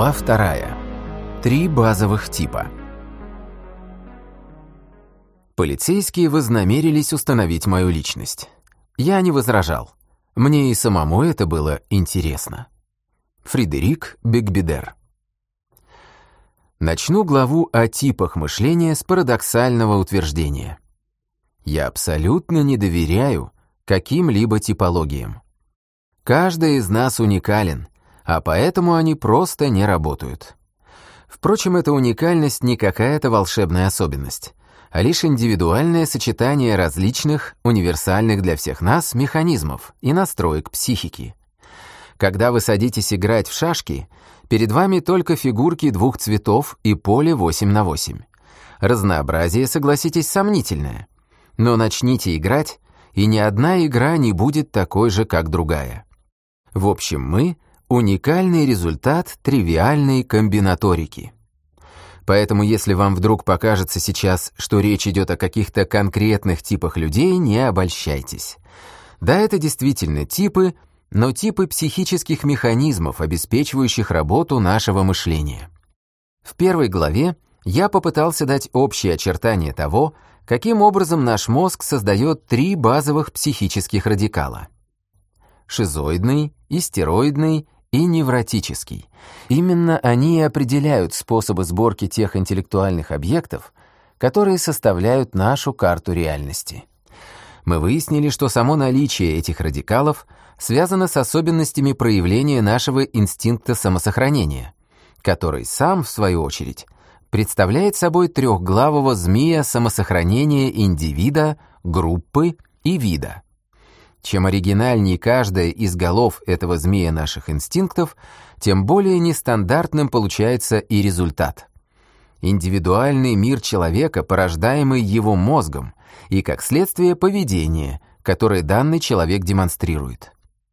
Глава 2. 3 базовых типа. Полицейские вознамерились установить мою личность. Я не возражал. Мне и самому это было интересно. Фредерик Бекбедер. Начну главу о типах мышления с парадоксального утверждения. Я абсолютно не доверяю каким-либо типологиям. Каждый из нас уникален, а поэтому они просто не работают. Впрочем, эта уникальность не какая-то волшебная особенность, а лишь индивидуальное сочетание различных, универсальных для всех нас механизмов и настроек психики. Когда вы садитесь играть в шашки, перед вами только фигурки двух цветов и поле 8×8. Разнообразие, согласитесь, сомнительное. Но начните играть, и ни одна игра не будет такой же, как другая. В общем, мы — уникальный результат тривиальной комбинаторики. Поэтому если вам вдруг покажется сейчас, что речь идет о каких-то конкретных типах людей, не обольщайтесь. Да, это действительно типы, но типы психических механизмов, обеспечивающих работу нашего мышления. В первой главе я попытался дать общие очертания того, каким образом наш мозг создает 3 базовых психических радикала. Шизоидный, истероидный и невротический. Именно они и определяют способы сборки тех интеллектуальных объектов, которые составляют нашу карту реальности. Мы выяснили, что само наличие этих радикалов связано с особенностями проявления нашего инстинкта самосохранения, который сам, в свою очередь, представляет собой трехглавого змея самосохранения индивида, группы и вида. Чем оригинальнее каждая из голов этого змея наших инстинктов, тем более нестандартным получается и результат. Индивидуальный мир человека, порождаемый его мозгом, и, как следствие, поведение, которое данный человек демонстрирует.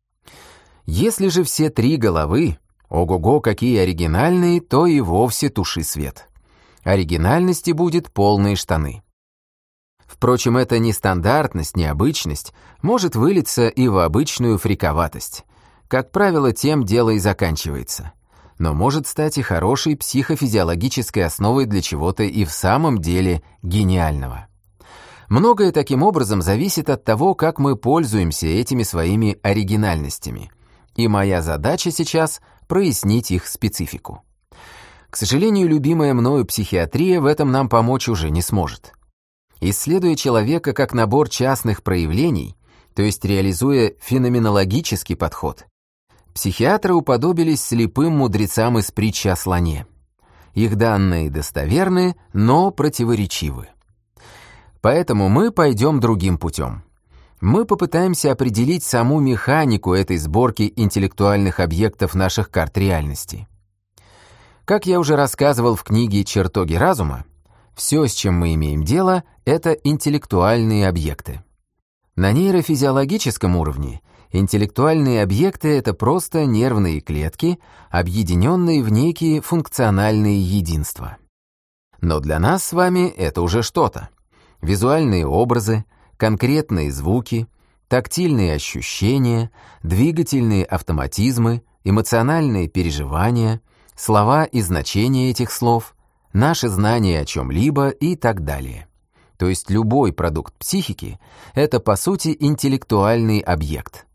Если же все 3 головы, ого-го, какие оригинальные, то и вовсе туши свет. Оригинальности будет полные штаны. Впрочем, эта нестандартность, необычность может вылиться и в обычную фриковатость. Как правило, тем дело и заканчивается. Но может стать и хорошей психофизиологической основой для чего-то и в самом деле гениального. Многое таким образом зависит от того, как мы пользуемся этими своими оригинальностями. И моя задача сейчас — прояснить их специфику. К сожалению, любимая мною психиатрия в этом нам помочь уже не сможет. Исследуя человека как набор частных проявлений, то есть реализуя феноменологический подход, психиатры уподобились слепым мудрецам из притчи о слоне. Их данные достоверны, но противоречивы. Поэтому мы пойдем другим путем. Мы попытаемся определить саму механику этой сборки интеллектуальных объектов наших карт реальности. Как я уже рассказывал в книге «Чертоги разума», все, с чем мы имеем дело, это интеллектуальные объекты. На нейрофизиологическом уровне интеллектуальные объекты — это просто нервные клетки, объединенные в некие функциональные единства. Но для нас с вами это уже что-то. Визуальные образы, конкретные звуки, тактильные ощущения, двигательные автоматизмы, эмоциональные переживания, слова и значения этих слов, наши знания о чем-либо и так далее. То есть любой продукт психики — это, по сути, интеллектуальный объект.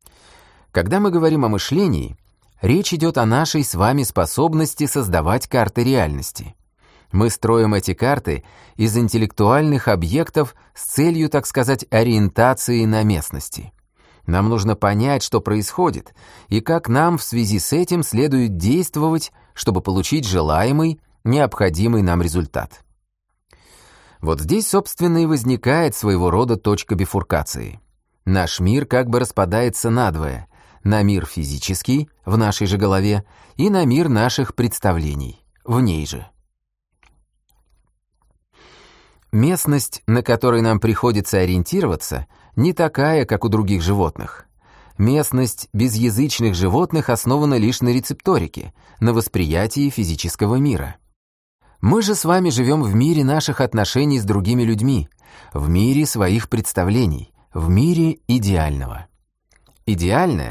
Когда мы говорим о мышлении, речь идет о нашей с вами способности создавать карты реальности. Мы строим эти карты из интеллектуальных объектов с целью, так сказать, ориентации на местности. Нам нужно понять, что происходит, и как нам в связи с этим следует действовать, чтобы получить желаемый, необходимый нам результат. Вот здесь, собственно, и возникает своего рода точка бифуркации. Наш мир как бы распадается надвое: на мир физический, в нашей же голове, и на мир наших представлений, в ней же. Местность, на которой нам приходится ориентироваться, не такая, как у других животных. Местность безязычных животных основана лишь на рецепторике, на восприятии физического мира. Мы же с вами живем в мире наших отношений с другими людьми, в мире своих представлений, в мире идеального. Идеальное —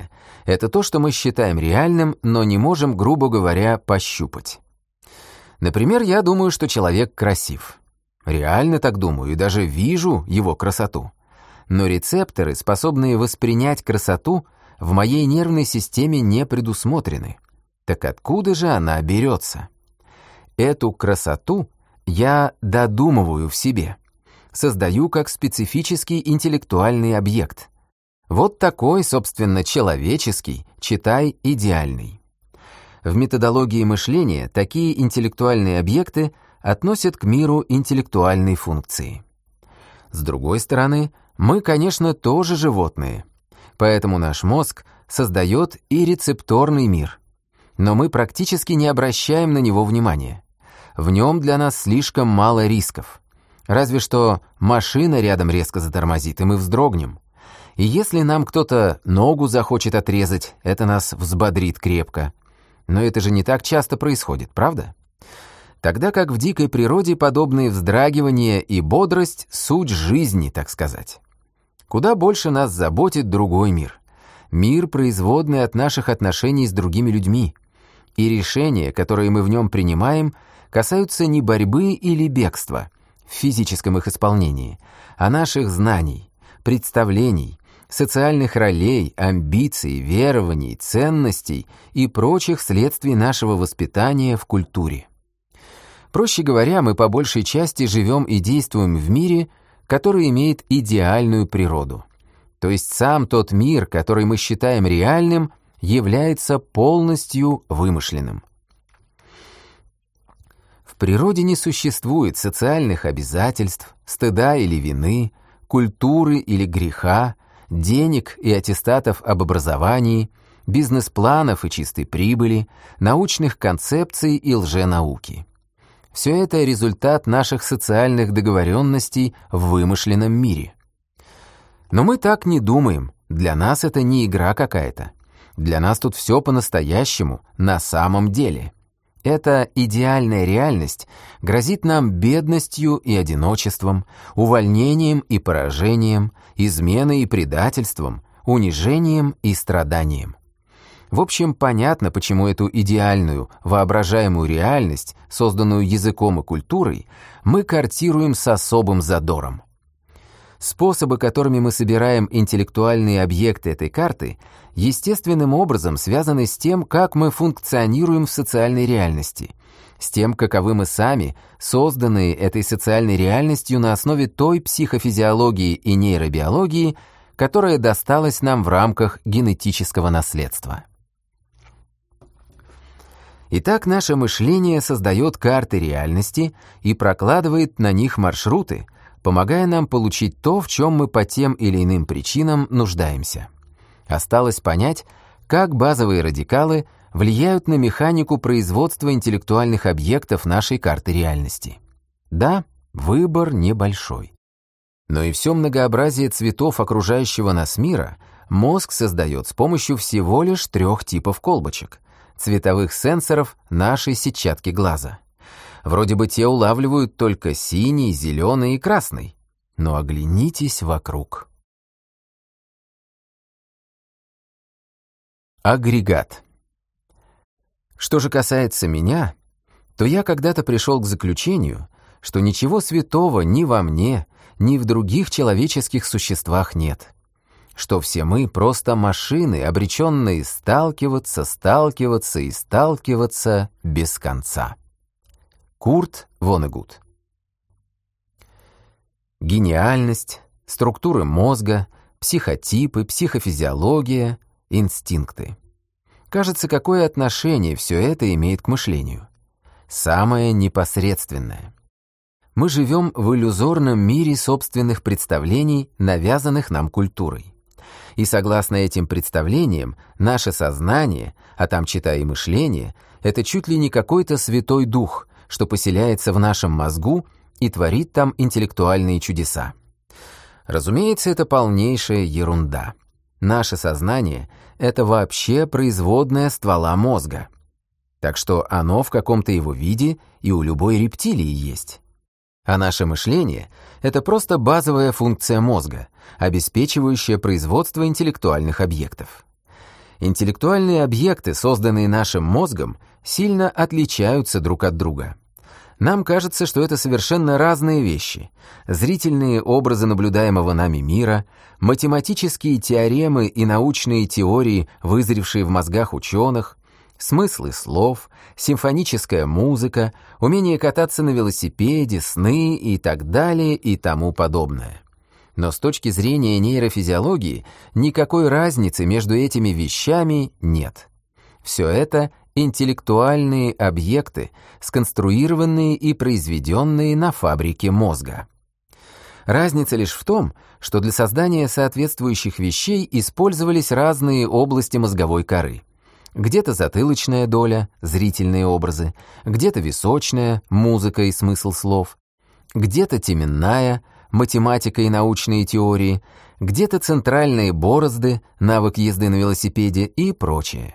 Это то, что мы считаем реальным, но не можем, грубо говоря, пощупать. Например, я думаю, что человек красив. Реально так думаю и даже вижу его красоту. Но рецепторы, способные воспринять красоту, в моей нервной системе не предусмотрены. Так откуда же она берется? Эту красоту я додумываю в себе. Создаю как специфический интеллектуальный объект. Вот такой, собственно, человеческий, читай, идеальный. В методологии мышления такие интеллектуальные объекты относят к миру интеллектуальной функции. С другой стороны, мы, конечно, тоже животные, поэтому наш мозг создает и рецепторный мир. Но мы практически не обращаем на него внимания. В нем для нас слишком мало рисков. Разве что машина рядом резко затормозит, и мы вздрогнем. И если нам кто-то ногу захочет отрезать, это нас взбодрит крепко. Но это же не так часто происходит, правда? Тогда как в дикой природе подобные вздрагивания и бодрость — суть жизни, так сказать. Куда больше нас заботит другой мир. Мир, производный от наших отношений с другими людьми. И решения, которые мы в нем принимаем, касаются не борьбы или бегства в физическом их исполнении, а наших знаний, представлений, социальных ролей, амбиций, верований, ценностей и прочих следствий нашего воспитания в культуре. Проще говоря, мы по большей части живем и действуем в мире, который имеет идеальную природу. То есть сам тот мир, который мы считаем реальным, является полностью вымышленным. В природе не существует социальных обязательств, стыда или вины, культуры или греха, денег и аттестатов об образовании, бизнес-планов и чистой прибыли, научных концепций и лженауки. Все это результат наших социальных договоренностей в вымышленном мире. Но мы так не думаем, для нас это не игра какая-то. Для нас тут все по-настоящему, на самом деле. Эта идеальная реальность грозит нам бедностью и одиночеством, увольнением и поражением, изменой и предательством, унижением и страданием. В общем, понятно, почему эту идеальную, воображаемую реальность, созданную языком и культурой, мы картируем с особым задором. Способы, которыми мы собираем интеллектуальные объекты этой карты, естественным образом связаны с тем, как мы функционируем в социальной реальности, с тем, каковы мы сами, созданные этой социальной реальностью на основе той психофизиологии и нейробиологии, которая досталась нам в рамках генетического наследства. Итак, наше мышление создает карты реальности и прокладывает на них маршруты, помогая нам получить то, в чем мы по тем или иным причинам нуждаемся. Осталось понять, как базовые радикалы влияют на механику производства интеллектуальных объектов нашей карты реальности. Да, выбор небольшой. Но и все многообразие цветов окружающего нас мира мозг создает с помощью всего лишь 3 типов колбочек — цветовых сенсоров нашей сетчатки глаза. Вроде бы те улавливают только синий, зеленый и красный. Но оглянитесь вокруг. Агрегат. Что же касается меня, то я когда-то пришел к заключению, что ничего святого ни во мне, ни в других человеческих существах нет. Что все мы просто машины, обреченные сталкиваться и сталкиваться без конца. Курт Воннегут. Гениальность, структуры мозга, психотипы, психофизиология, инстинкты. Кажется, какое отношение все это имеет к мышлению? Самое непосредственное. Мы живем в иллюзорном мире собственных представлений, навязанных нам культурой. И согласно этим представлениям, наше сознание, а там читай и мышление, это чуть ли не какой-то святой дух, что поселяется в нашем мозгу и творит там интеллектуальные чудеса. Разумеется, это полнейшая ерунда. Наше сознание — это вообще производная ствола мозга. Так что оно в каком-то его виде и у любой рептилии есть. А наше мышление — это просто базовая функция мозга, обеспечивающая производство интеллектуальных объектов. Интеллектуальные объекты, созданные нашим мозгом, сильно отличаются друг от друга. Нам кажется, что это совершенно разные вещи. Зрительные образы наблюдаемого нами мира, математические теоремы и научные теории, вызревшие в мозгах ученых, смыслы слов, симфоническая музыка, умение кататься на велосипеде, сны и так далее и тому подобное. Но с точки зрения нейрофизиологии никакой разницы между этими вещами нет. Все это интеллектуальные объекты, сконструированные и произведенные на фабрике мозга. Разница лишь в том, что для создания соответствующих вещей использовались разные области мозговой коры. Где-то затылочная доля, зрительные образы, где-то височная, музыка и смысл слов, где-то теменная, математика и научные теории, где-то центральные борозды, навык езды на велосипеде и прочее.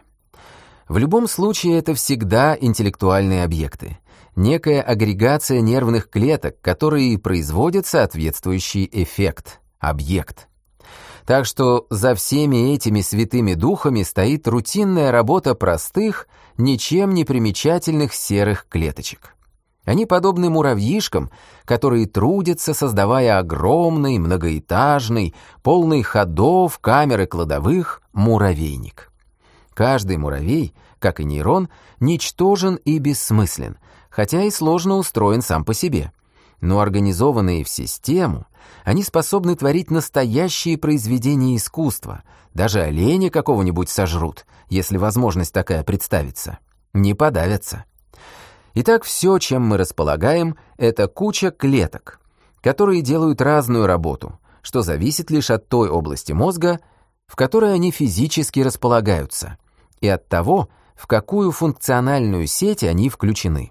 В любом случае это всегда интеллектуальные объекты, некая агрегация нервных клеток, которые производят соответствующий эффект, объект. Так что за всеми этими святыми духами стоит рутинная работа простых, ничем не примечательных серых клеточек. Они подобны муравьишкам, которые трудятся, создавая огромный, многоэтажный, полный ходов, камер и кладовых муравейник. Каждый муравей, как и нейрон, ничтожен и бессмыслен, хотя и сложно устроен сам по себе. Но организованные в систему, они способны творить настоящие произведения искусства, даже оленя какого-нибудь сожрут, если возможность такая представится, не подавятся. Итак, все, чем мы располагаем, это куча клеток, которые делают разную работу, что зависит лишь от той области мозга, в которой они физически располагаются, и от того, в какую функциональную сеть они включены.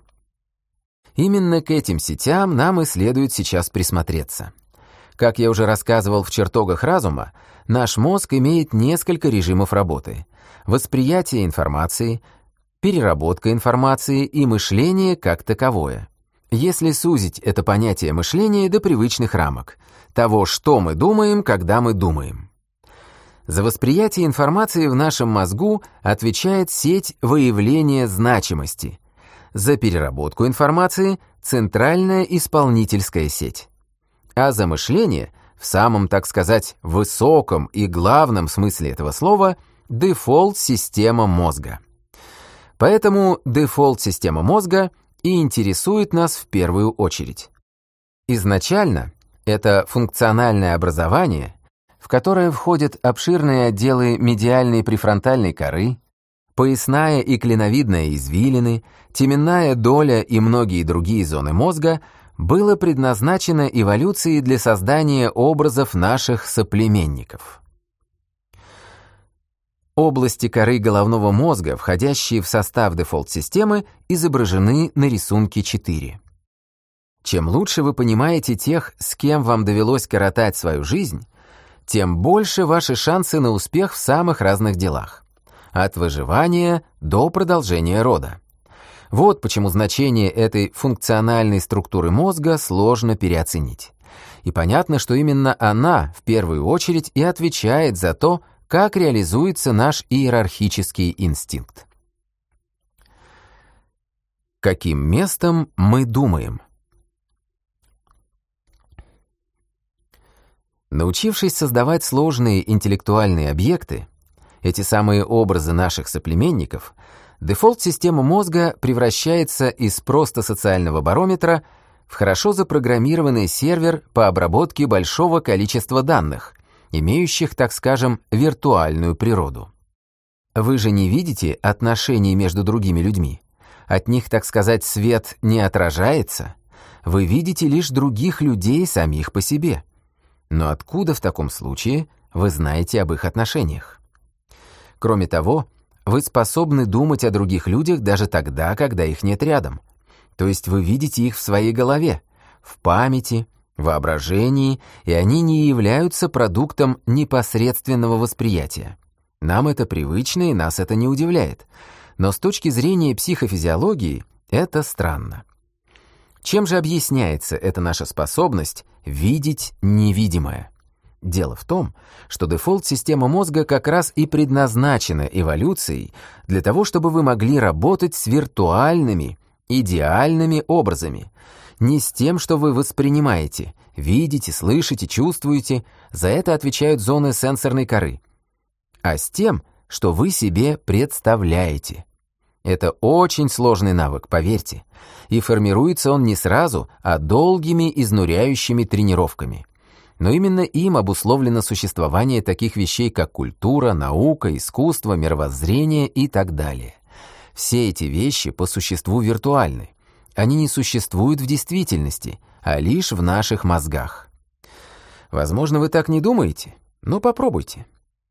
Именно к этим сетям нам и следует сейчас присмотреться. Как я уже рассказывал в чертогах разума, наш мозг имеет несколько режимов работы: восприятие информации, переработка информации и мышление как таковое. Если сузить это понятие мышления до привычных рамок, того, что мы думаем, когда мы думаем. За восприятие информации в нашем мозгу отвечает сеть выявления значимости. За переработку информации — центральная исполнительская сеть. А за мышление, в самом, так сказать, высоком и главном смысле этого слова, дефолт-система мозга. Поэтому дефолт-система мозга и интересует нас в первую очередь. Изначально это функциональное образование, в которое входят обширные отделы медиальной префронтальной коры, поясная и клиновидная извилины, теменная доля и многие другие зоны мозга, было предназначено эволюцией для создания образов наших соплеменников. Области коры головного мозга, входящие в состав дефолт-системы, изображены на рисунке 4. Чем лучше вы понимаете тех, с кем вам довелось коротать свою жизнь, тем больше ваши шансы на успех в самых разных делах, от выживания до продолжения рода. Вот почему значение этой функциональной структуры мозга сложно переоценить. И понятно, что именно она в первую очередь и отвечает за то, как реализуется наш иерархический инстинкт. Каким местом мы думаем? Научившись создавать сложные интеллектуальные объекты, эти самые образы наших соплеменников, дефолт-система мозга превращается из просто социального барометра в хорошо запрограммированный сервер по обработке большого количества данных, имеющих, так скажем, виртуальную природу. Вы же не видите отношений между другими людьми. От них, так сказать, свет не отражается. Вы видите лишь других людей самих по себе. Но откуда в таком случае вы знаете об их отношениях? Кроме того, вы способны думать о других людях даже тогда, когда их нет рядом. То есть вы видите их в своей голове, в памяти, воображении, и они не являются продуктом непосредственного восприятия. Нам это привычно, и нас это не удивляет. Но с точки зрения психофизиологии это странно. Чем же объясняется эта наша способность видеть невидимое? Дело в том, что дефолт-система мозга как раз и предназначена эволюцией для того, чтобы вы могли работать с виртуальными, идеальными образами, не с тем, что вы воспринимаете, видите, слышите, чувствуете, за это отвечают зоны сенсорной коры, а с тем, что вы себе представляете. Это очень сложный навык, поверьте, и формируется он не сразу, а долгими изнуряющими тренировками. Но именно им обусловлено существование таких вещей, как культура, наука, искусство, мировоззрение и так далее. Все эти вещи по существу виртуальны. Они не существуют в действительности, а лишь в наших мозгах. Возможно, вы так не думаете, но попробуйте.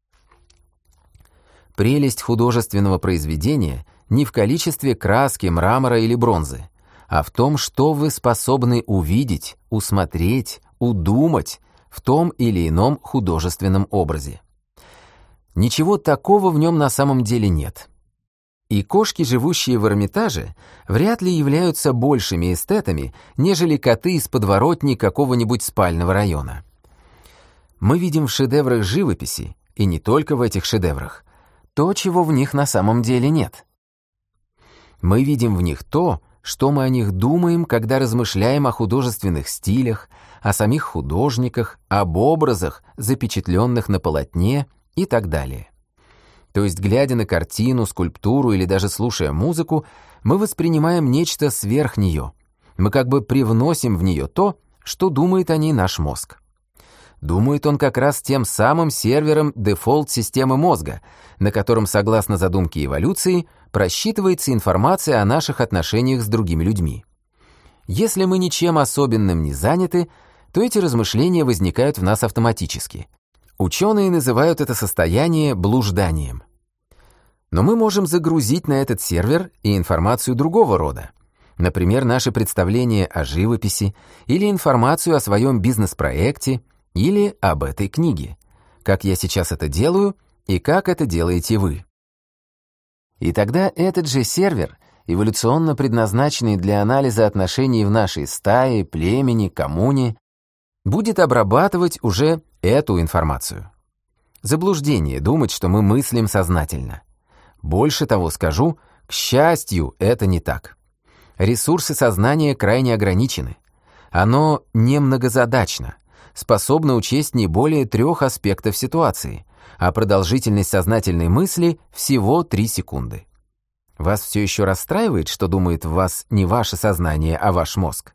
Прелесть художественного произведения не в количестве краски, мрамора или бронзы, а в том, что вы способны увидеть, усмотреть, удумать в том или ином художественном образе. Ничего такого в нем на самом деле нет. И кошки, живущие в Эрмитаже, вряд ли являются большими эстетами, нежели коты из подворотни какого-нибудь спального района. Мы видим в шедеврах живописи, и не только в этих шедеврах, то, чего в них на самом деле нет. Мы видим в них то, что мы о них думаем, когда размышляем о художественных стилях, о самих художниках, об образах, запечатленных на полотне и так далее. То есть, глядя на картину, скульптуру или даже слушая музыку, мы воспринимаем нечто сверх нее. Мы как бы привносим в нее то, что думает о ней наш мозг. Думает он как раз тем самым сервером дефолт-системы мозга, на котором, согласно задумке эволюции, просчитывается информация о наших отношениях с другими людьми. Если мы ничем особенным не заняты, то эти размышления возникают в нас автоматически. Ученые называют это состояние блужданием. Но мы можем загрузить на этот сервер и информацию другого рода. Например, наши представления о живописи или информацию о своем бизнес-проекте или об этой книге, как я сейчас это делаю и как это делаете вы. И тогда этот же сервер, эволюционно предназначенный для анализа отношений в нашей стае, племени, коммуне, будет обрабатывать уже эту информацию. Заблуждение думать, что мы мыслим сознательно. Больше того скажу, к счастью, это не так. Ресурсы сознания крайне ограничены. Оно не многозадачно, способно учесть не более 3 аспектов ситуации, а продолжительность сознательной мысли всего 3 секунды. Вас все еще расстраивает, что думает в вас не ваше сознание, а ваш мозг?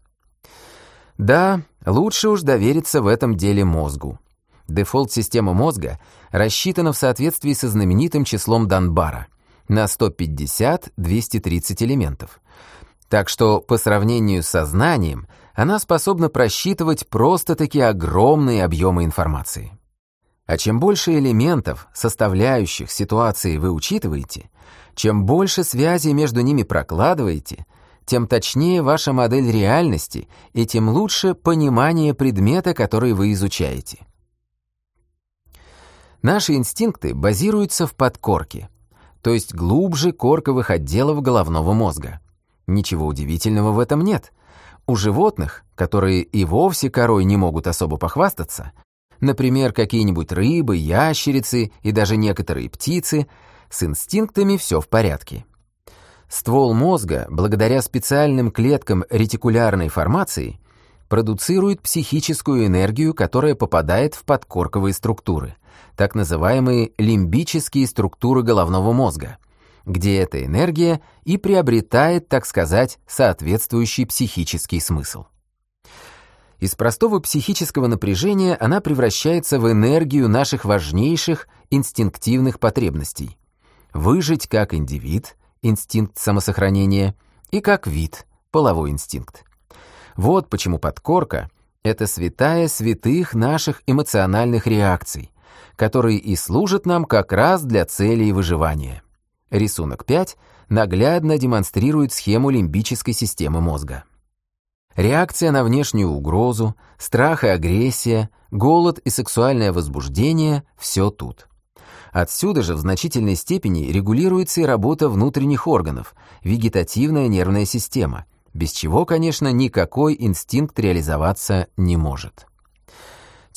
Да, лучше уж довериться в этом деле мозгу. Дефолт-система мозга рассчитана в соответствии со знаменитым числом Данбара на 150-230 элементов. Так что по сравнению с сознанием она способна просчитывать просто-таки огромные объемы информации. А чем больше элементов, составляющих ситуации вы учитываете, чем больше связей между ними прокладываете, тем точнее ваша модель реальности и тем лучше понимание предмета, который вы изучаете. Наши инстинкты базируются в подкорке, то есть глубже корковых отделов головного мозга. Ничего удивительного в этом нет. У животных, которые и вовсе корой не могут особо похвастаться, например, какие-нибудь рыбы, ящерицы и даже некоторые птицы, с инстинктами все в порядке. Ствол мозга, благодаря специальным клеткам ретикулярной формации, продуцирует психическую энергию, которая попадает в подкорковые структуры, так называемые лимбические структуры головного мозга, где эта энергия и приобретает, так сказать, соответствующий психический смысл. Из простого психического напряжения она превращается в энергию наших важнейших инстинктивных потребностей: выжить как индивид, инстинкт самосохранения, и как вид, половой инстинкт. Вот почему подкорка — это святая святых наших эмоциональных реакций, которые и служат нам как раз для целей выживания. Рисунок 5 наглядно демонстрирует схему лимбической системы мозга. Реакция на внешнюю угрозу, страх и агрессия, голод и сексуальное возбуждение — все тут. Отсюда же в значительной степени регулируется и работа внутренних органов, вегетативная нервная система, без чего, конечно, никакой инстинкт реализоваться не может.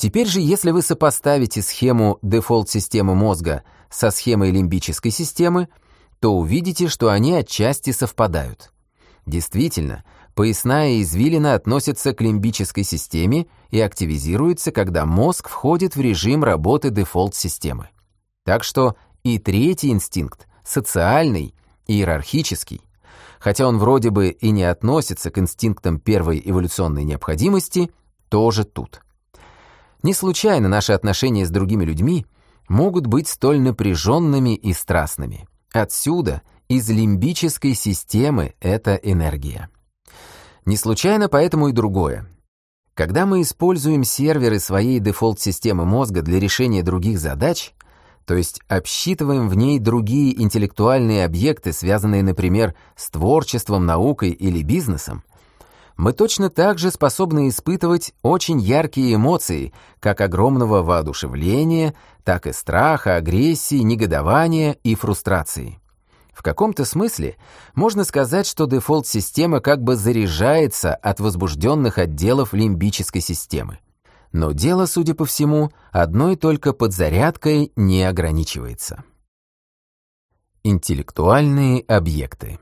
Теперь же, если вы сопоставите схему дефолт-системы мозга со схемой лимбической системы, то увидите, что они отчасти совпадают. Действительно, поясная извилина относится к лимбической системе и активизируется, когда мозг входит в режим работы дефолт-системы. Так что и третий инстинкт, социальный, иерархический, хотя он вроде бы и не относится к инстинктам первой эволюционной необходимости, тоже тут. Не случайно наши отношения с другими людьми могут быть столь напряженными и страстными. Отсюда, из лимбической системы, эта энергия. Не случайно поэтому и другое. Когда мы используем серверы своей дефолт-системы мозга для решения других задач, то есть обсчитываем в ней другие интеллектуальные объекты, связанные, например, с творчеством, наукой или бизнесом, мы точно так же способны испытывать очень яркие эмоции, как огромного воодушевления, так и страха, агрессии, негодования и фрустрации. В каком-то смысле можно сказать, что дефолт-система как бы заряжается от возбужденных отделов лимбической системы. Но дело, судя по всему, одной только подзарядкой не ограничивается. Интеллектуальные объекты.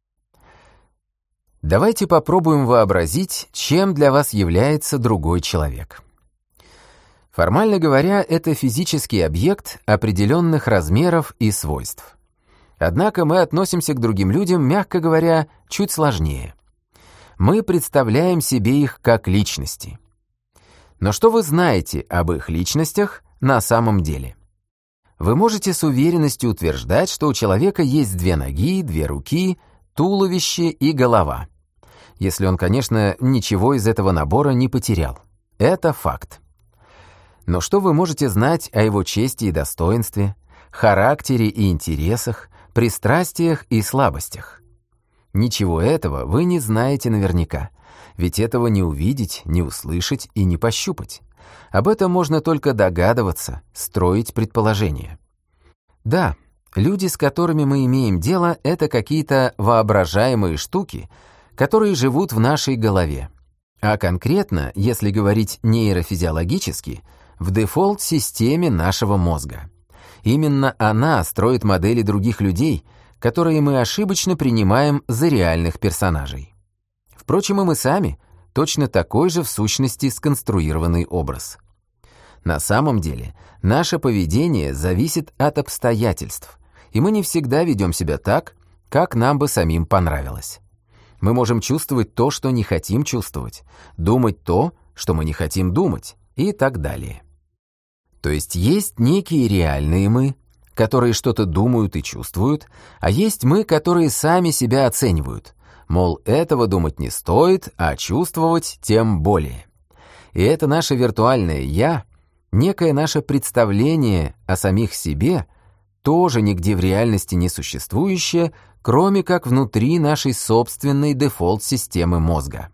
Давайте попробуем вообразить, чем для вас является другой человек. Формально говоря, это физический объект определенных размеров и свойств. Однако мы относимся к другим людям, мягко говоря, чуть сложнее. Мы представляем себе их как личности. Но что вы знаете об их личностях на самом деле? Вы можете с уверенностью утверждать, что у человека есть 2 ноги, 2 руки, туловище и голова. Если он, конечно, ничего из этого набора не потерял. Это факт. Но что вы можете знать о его чести и достоинстве, характере и интересах, пристрастиях и слабостях? Ничего этого вы не знаете наверняка, ведь этого не увидеть, не услышать и не пощупать. Об этом можно только догадываться, строить предположения. Да, люди, с которыми мы имеем дело, это какие-то воображаемые штуки, которые живут в нашей голове. А конкретно, если говорить нейрофизиологически, в дефолт-системе нашего мозга. Именно она строит модели других людей, которые мы ошибочно принимаем за реальных персонажей. Впрочем, и мы сами точно такой же в сущности сконструированный образ. На самом деле, наше поведение зависит от обстоятельств, и мы не всегда ведем себя так, как нам бы самим понравилось. Мы можем чувствовать то, что не хотим чувствовать, думать то, что мы не хотим думать, и так далее. То есть некие реальные мы, которые что-то думают и чувствуют, а есть мы, которые сами себя оценивают, мол, этого думать не стоит, а чувствовать тем более. И это наше виртуальное «я», некое наше представление о самих себе, тоже нигде в реальности не существующее, кроме как внутри нашей собственной дефолт-системы мозга.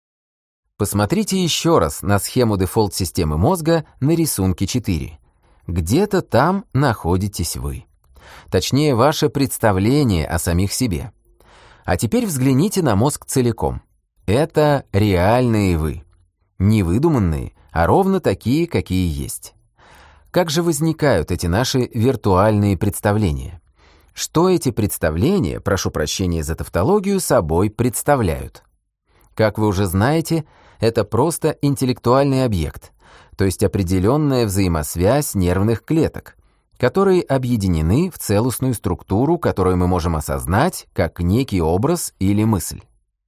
Посмотрите еще раз на схему дефолт-системы мозга на рисунке 4. Где-то там находитесь вы. Точнее, ваше представление о самих себе. А теперь взгляните на мозг целиком. Это реальные вы. Не выдуманные, а ровно такие, какие есть. Как же возникают эти наши виртуальные представления? Что эти представления, прошу прощения за тавтологию, собой представляют? Как вы уже знаете, это просто интеллектуальный объект, то есть определенная взаимосвязь нервных клеток, которые объединены в целостную структуру, которую мы можем осознать как некий образ или мысль.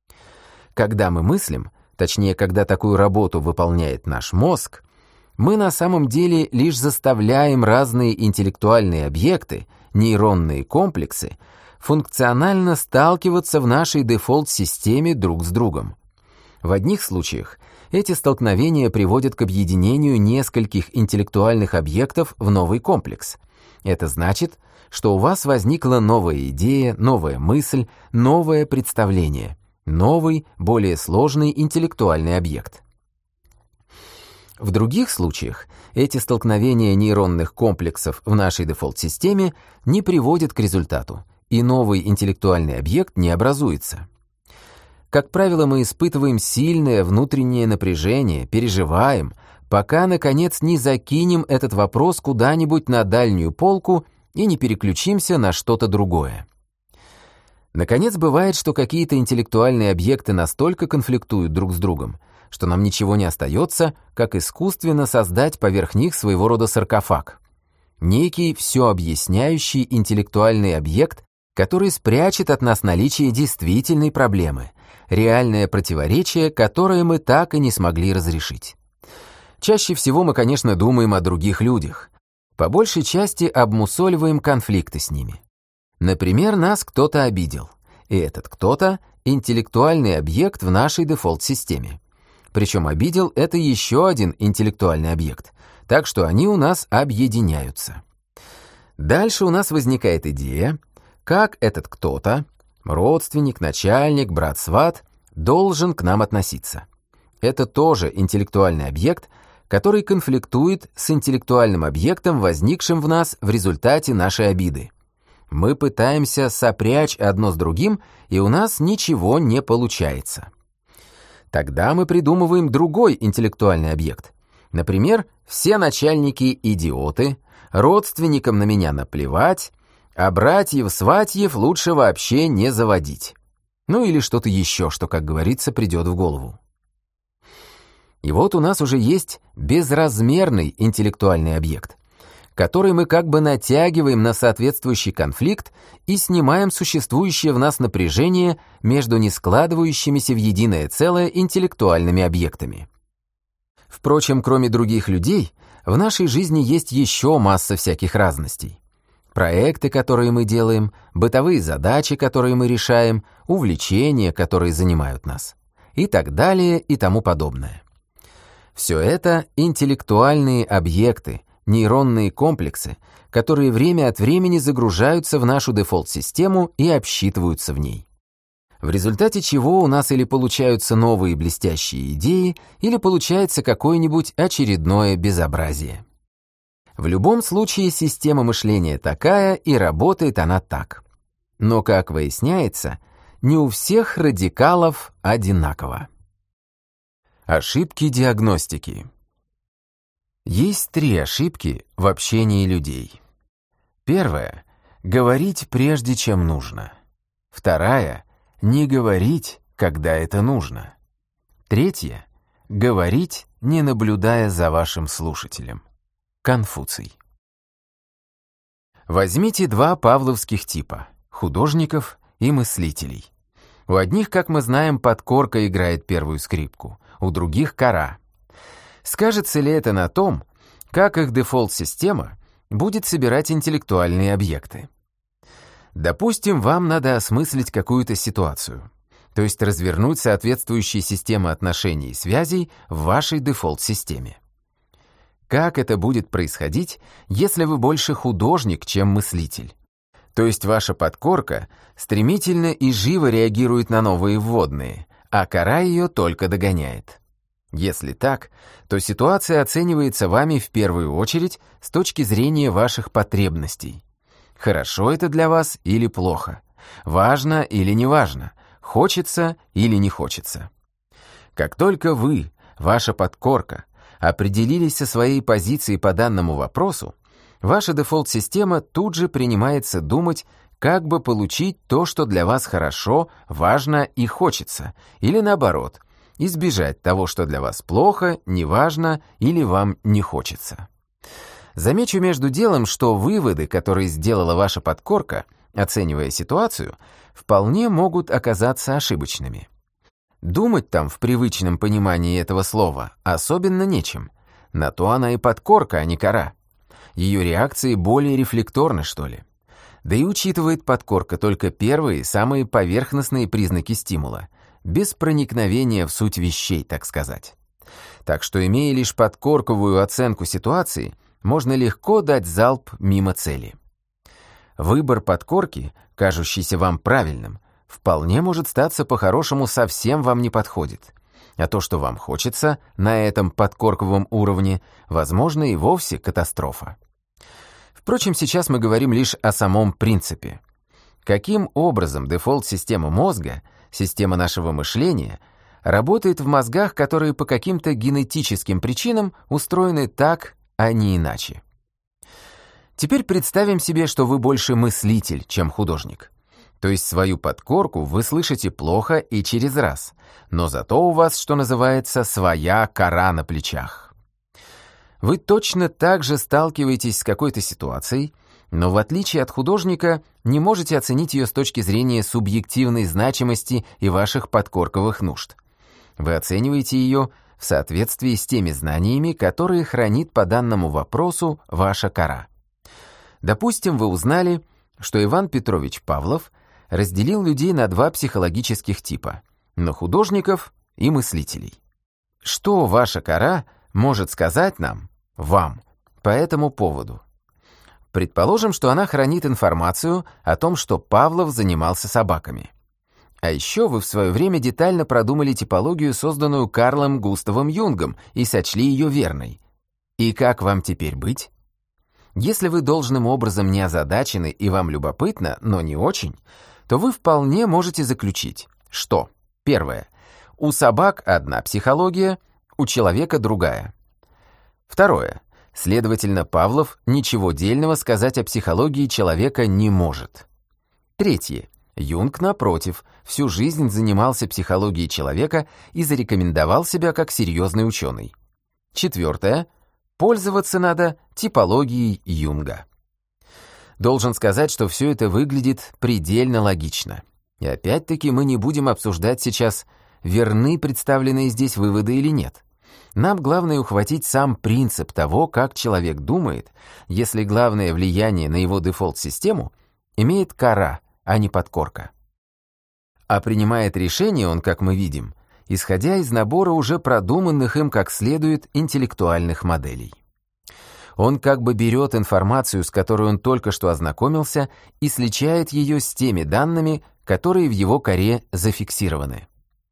Когда мы мыслим, точнее, когда такую работу выполняет наш мозг, мы на самом деле лишь заставляем разные интеллектуальные объекты, нейронные комплексы, функционально сталкиваться в нашей дефолт-системе друг с другом. В одних случаях эти столкновения приводят к объединению нескольких интеллектуальных объектов в новый комплекс. Это значит, что у вас возникла новая идея, новая мысль, новое представление, новый, более сложный интеллектуальный объект. В других случаях эти столкновения нейронных комплексов в нашей дефолт-системе не приводят к результату, и новый интеллектуальный объект не образуется. Как правило, мы испытываем сильное внутреннее напряжение, переживаем, пока, наконец, не закинем этот вопрос куда-нибудь на дальнюю полку и не переключимся на что-то другое. Наконец, бывает, что какие-то интеллектуальные объекты настолько конфликтуют друг с другом, что нам ничего не остается, как искусственно создать поверх них своего рода саркофаг. Некий все объясняющий интеллектуальный объект, который спрячет от нас наличие действительной проблемы, реальное противоречие, которое мы так и не смогли разрешить. Чаще всего мы, конечно, думаем о других людях. По большей части обмусоливаем конфликты с ними. Например, нас кто-то обидел, и этот кто-то — интеллектуальный объект в нашей дефолт-системе. Причем обидел — это еще один интеллектуальный объект, так что они у нас объединяются. Дальше у нас возникает идея, как этот кто-то, родственник, начальник, брат-сват, должен к нам относиться. Это тоже интеллектуальный объект, который конфликтует с интеллектуальным объектом, возникшим в нас в результате нашей обиды. Мы пытаемся сопрячь одно с другим, и у нас ничего не получается. Тогда мы придумываем другой интеллектуальный объект. Например, все начальники идиоты, родственникам на меня наплевать, а братьев-сватьев лучше вообще не заводить. Ну или что-то еще, что, как говорится, придет в голову. И вот у нас уже есть безразмерный интеллектуальный объект, который мы как бы натягиваем на соответствующий конфликт и снимаем существующее в нас напряжение между не складывающимися в единое целое интеллектуальными объектами. Впрочем, кроме других людей, в нашей жизни есть еще масса всяких разностей. Проекты, которые мы делаем, бытовые задачи, которые мы решаем, увлечения, которые занимают нас, и так далее и тому подобное. Все это интеллектуальные объекты, нейронные комплексы, которые время от времени загружаются в нашу дефолт-систему и обсчитываются в ней. В результате чего у нас или получаются новые блестящие идеи, или получается какое-нибудь очередное безобразие. В любом случае система мышления такая, и работает она так. Но, как выясняется, не у всех радикалов одинаково. Ошибки диагностики. Есть 3 ошибки в общении людей. Первая — говорить прежде, чем нужно. Вторая — не говорить, когда это нужно. Третья — говорить, не наблюдая за вашим слушателем. Конфуций. Возьмите 2 павловских типа — художников и мыслителей. У одних, как мы знаем, подкорка играет первую скрипку, у других — кора. Скажется ли это на том, как их дефолт-система будет собирать интеллектуальные объекты? Допустим, вам надо осмыслить какую-то ситуацию, то есть развернуть соответствующие системы отношений и связей в вашей дефолт-системе. Как это будет происходить, если вы больше художник, чем мыслитель? То есть ваша подкорка стремительно и живо реагирует на новые вводные, а кора ее только догоняет. Если так, то ситуация оценивается вами в первую очередь с точки зрения ваших потребностей. Хорошо это для вас или плохо? Важно или не важно? Хочется или не хочется? Как только вы, ваша подкорка, определились со своей позицией по данному вопросу, ваша дефолт-система тут же принимается думать, как бы получить то, что для вас хорошо, важно и хочется, или наоборот, избежать того, что для вас плохо, неважно или вам не хочется. Замечу между делом, что выводы, которые сделала ваша подкорка, оценивая ситуацию, вполне могут оказаться ошибочными. Думать там в привычном понимании этого слова особенно нечем. На то она и подкорка, а не кора. Ее реакции более рефлекторны, что ли. Да и учитывает подкорка только первые, самые поверхностные признаки стимула, без проникновения в суть вещей, так сказать. Так что, имея лишь подкорковую оценку ситуации, можно легко дать залп мимо цели. Выбор подкорки, кажущийся вам правильным, вполне может статься по-хорошему совсем вам не подходит. А то, что вам хочется на этом подкорковом уровне, возможно, и вовсе катастрофа. Впрочем, сейчас мы говорим лишь о самом принципе. Каким образом дефолт-система мозга, система нашего мышления, работает в мозгах, которые по каким-то генетическим причинам устроены так, а не иначе. Теперь представим себе, что вы больше мыслитель, чем художник. То есть свою подкорку вы слышите плохо и через раз, но зато у вас, что называется, своя кора на плечах. Вы точно так же сталкиваетесь с какой-то ситуацией, но в отличие от художника не можете оценить ее с точки зрения субъективной значимости и ваших подкорковых нужд. Вы оцениваете ее в соответствии с теми знаниями, которые хранит по данному вопросу ваша кора. Допустим, вы узнали, что Иван Петрович Павлов разделил людей на два психологических типа – на художников и мыслителей. Что ваша кора может сказать вам, по этому поводу? Предположим, что она хранит информацию о том, что Павлов занимался собаками. А еще вы в свое время детально продумали типологию, созданную Карлом Густавом Юнгом, и сочли ее верной. И как вам теперь быть? Если вы должным образом не озадачены и вам любопытно, но не очень, то вы вполне можете заключить, что, первое, у собак одна психология, у человека другая. Второе, следовательно, Павлов ничего дельного сказать о психологии человека не может. Третье, Юнг, напротив, всю жизнь занимался психологией человека и зарекомендовал себя как серьезный ученый. Четвертое, пользоваться надо типологией Юнга. Должен сказать, что все это выглядит предельно логично. И опять-таки мы не будем обсуждать сейчас, верны представленные здесь выводы или нет. Нам главное ухватить сам принцип того, как человек думает, если главное влияние на его дефолт-систему имеет кора, а не подкорка. А принимает решение он, как мы видим, исходя из набора уже продуманных им как следует интеллектуальных моделей. Он как бы берет информацию, с которой он только что ознакомился, и сличает ее с теми данными, которые в его коре зафиксированы.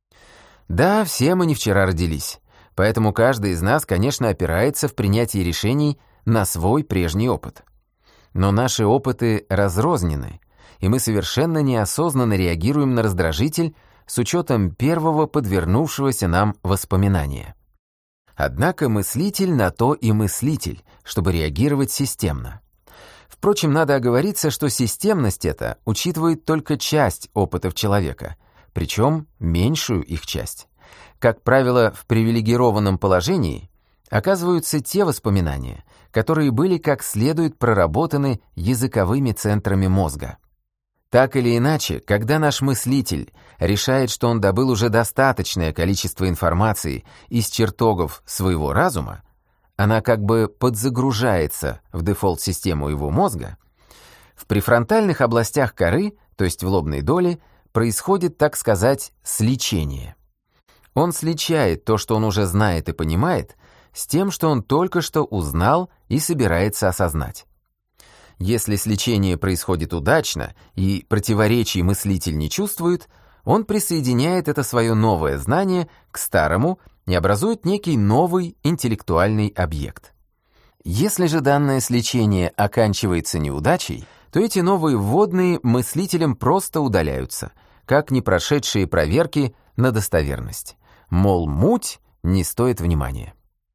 Да, все мы не вчера родились, поэтому каждый из нас, конечно, опирается в принятии решений на свой прежний опыт. Но наши опыты разрознены, и мы совершенно неосознанно реагируем на раздражитель с учетом первого подвернувшегося нам воспоминания. Однако мыслитель на то и мыслитель, чтобы реагировать системно. Впрочем, надо оговориться, что системность эта учитывает только часть опытов человека, причем меньшую их часть. Как правило, в привилегированном положении оказываются те воспоминания, которые были как следует проработаны языковыми центрами мозга. Так или иначе, когда наш мыслитель решает, что он добыл уже достаточное количество информации из чертогов своего разума, она как бы подзагружается в дефолт-систему его мозга, в префронтальных областях коры, то есть в лобной доле, происходит, так сказать, сличение. Он сличает то, что он уже знает и понимает, с тем, что он только что узнал и собирается осознать. Если сличение происходит удачно и противоречий мыслитель не чувствует, он присоединяет это свое новое знание к старому и образует некий новый интеллектуальный объект. Если же данное сличение оканчивается неудачей, то эти новые вводные мыслителем просто удаляются, как непрошедшие проверки на достоверность. Мол, муть не стоит внимания.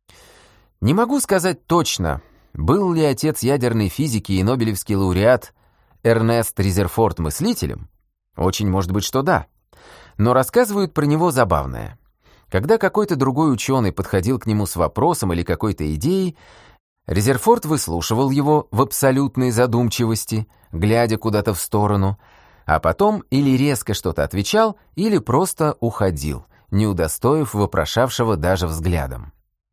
Не могу сказать точно, был ли отец ядерной физики и нобелевский лауреат Эрнест Резерфорд мыслителем? Очень может быть, что да. Но рассказывают про него забавное. Когда какой-то другой ученый подходил к нему с вопросом или какой-то идеей, Резерфорд выслушивал его в абсолютной задумчивости, глядя куда-то в сторону, а потом или резко что-то отвечал, или просто уходил, не удостоив вопрошавшего даже взглядом.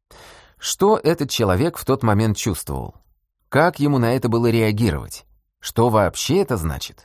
Что этот человек в тот момент чувствовал? Как ему на это было реагировать? Что вообще это значит?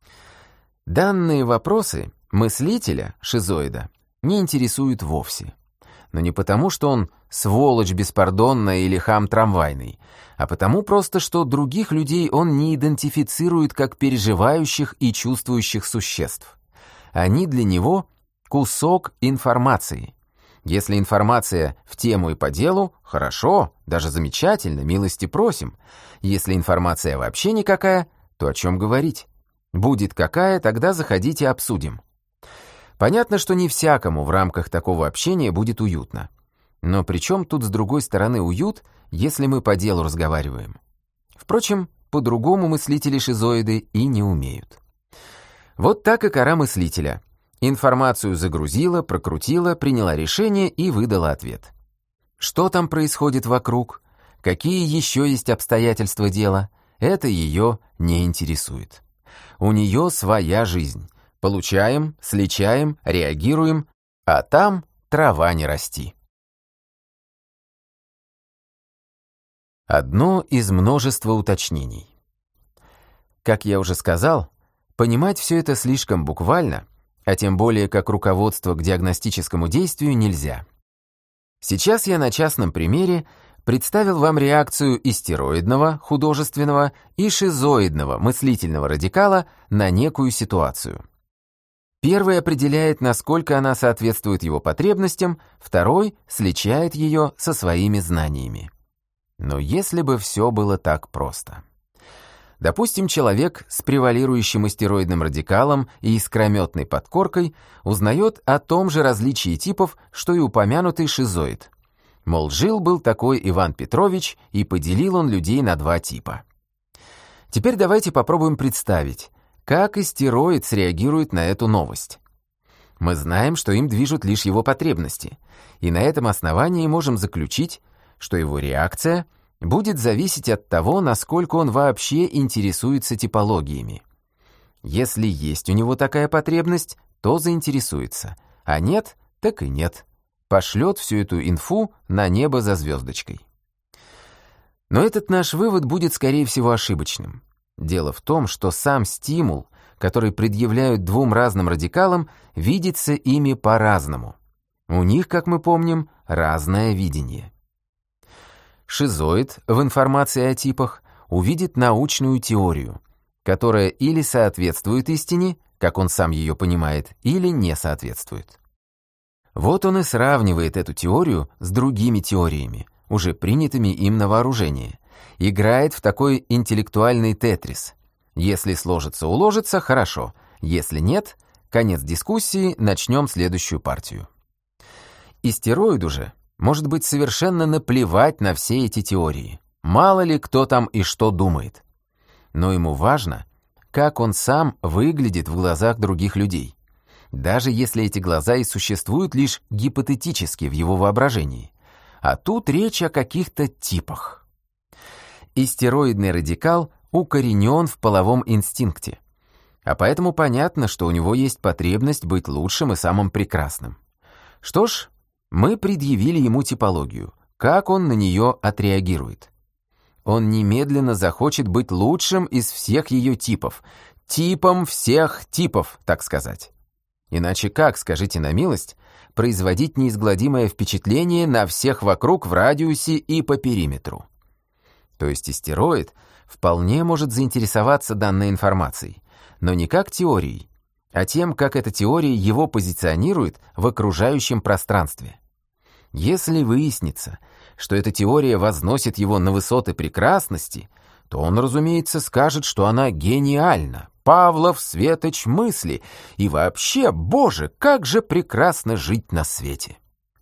Данные вопросы мыслителя, шизоида, не интересуют вовсе. Но не потому, что он сволочь беспардонная или хам трамвайный, а потому просто, что других людей он не идентифицирует как переживающих и чувствующих существ. Они для него кусок информации. Если информация в тему и по делу, хорошо, даже замечательно, милости просим. Если информация вообще никакая, то о чем говорить? Будет какая, тогда заходите обсудим. Понятно, что не всякому в рамках такого общения будет уютно. Но при чем тут с другой стороны уют, если мы по делу разговариваем? Впрочем, по-другому мыслители-шизоиды и не умеют. Вот так и кора мыслителя. Информацию загрузила, прокрутила, приняла решение и выдала ответ. Что там происходит вокруг? Какие еще есть обстоятельства дела? Это ее не интересует. У нее своя жизнь. Получаем, сличаем, реагируем, а там трава не расти. Одно из множества уточнений. Как я уже сказал, понимать все это слишком буквально, а тем более как руководство к диагностическому действию нельзя. Сейчас я на частном примере представил вам реакцию истероидного, художественного и шизоидного мыслительного радикала на некую ситуацию. Первый определяет, насколько она соответствует его потребностям, второй сличает ее со своими знаниями. Но если бы все было так просто. Допустим, человек с превалирующим истероидным радикалом и искрометной подкоркой узнает о том же различии типов, что и упомянутый шизоид. Мол, жил-был такой Иван Петрович, и поделил он людей на два типа. Теперь давайте попробуем представить, как истероид среагирует на эту новость. Мы знаем, что им движут лишь его потребности, и на этом основании можем заключить, что его реакция будет зависеть от того, насколько он вообще интересуется типологиями. Если есть у него такая потребность, то заинтересуется, а нет, так и нет. Пошлет всю эту инфу на небо за звездочкой. Но этот наш вывод будет, скорее всего, ошибочным. Дело в том, что сам стимул, который предъявляют двум разным радикалам, видится ими по-разному. У них, как мы помним, разное видение. Шизоид в информации о типах увидит научную теорию, которая или соответствует истине, как он сам ее понимает, или не соответствует. Вот он и сравнивает эту теорию с другими теориями, уже принятыми им на вооружение, играет в такой интеллектуальный тетрис. Если сложится, уложится, хорошо. Если нет, конец дискуссии, начнем следующую партию. Истероиду же может быть совершенно наплевать на все эти теории. Мало ли кто там и что думает. Но ему важно, как он сам выглядит в глазах других людей. Даже если эти глаза и существуют лишь гипотетически в его воображении. А тут речь о каких-то типах. Истероидный радикал укоренен в половом инстинкте. А поэтому понятно, что у него есть потребность быть лучшим и самым прекрасным. Что ж, мы предъявили ему типологию. Как он на нее отреагирует? Он немедленно захочет быть лучшим из всех ее типов. Типом всех типов, так сказать. Иначе как, скажите на милость, производить неизгладимое впечатление на всех вокруг в радиусе и по периметру? То есть истероид вполне может заинтересоваться данной информацией, но не как теорией, а тем, как эта теория его позиционирует в окружающем пространстве. Если выяснится, что эта теория возносит его на высоты прекрасности, то он, разумеется, скажет, что она гениальна, Павлов светоч мысли, и вообще, боже, как же прекрасно жить на свете.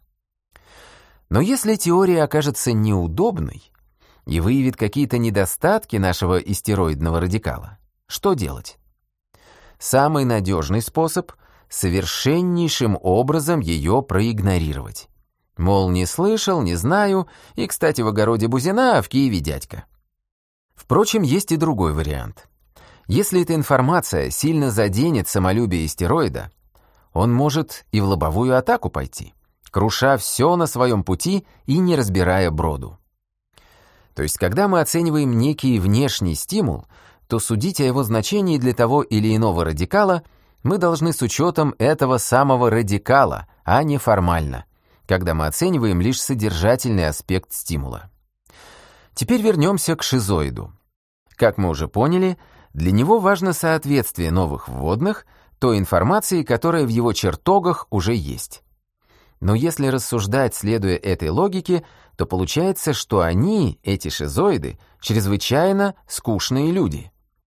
Но если теория окажется неудобной и выявит какие-то недостатки нашего истероидного радикала, что делать? Самый надежный способ — совершеннейшим образом ее проигнорировать. Мол, не слышал, не знаю, и, кстати, в огороде бузина, а в Киеве дядька. Впрочем, есть и другой вариант. Если эта информация сильно заденет самолюбие истероида, он может и в лобовую атаку пойти, круша все на своем пути и не разбирая броду. То есть, когда мы оцениваем некий внешний стимул, то судить о его значении для того или иного радикала мы должны с учетом этого самого радикала, а не формально, когда мы оцениваем лишь содержательный аспект стимула. Теперь вернемся к шизоиду. Как мы уже поняли, для него важно соответствие новых вводных той информации, которая в его чертогах уже есть. Но если рассуждать, следуя этой логике, то получается, что они, эти шизоиды, чрезвычайно скучные люди.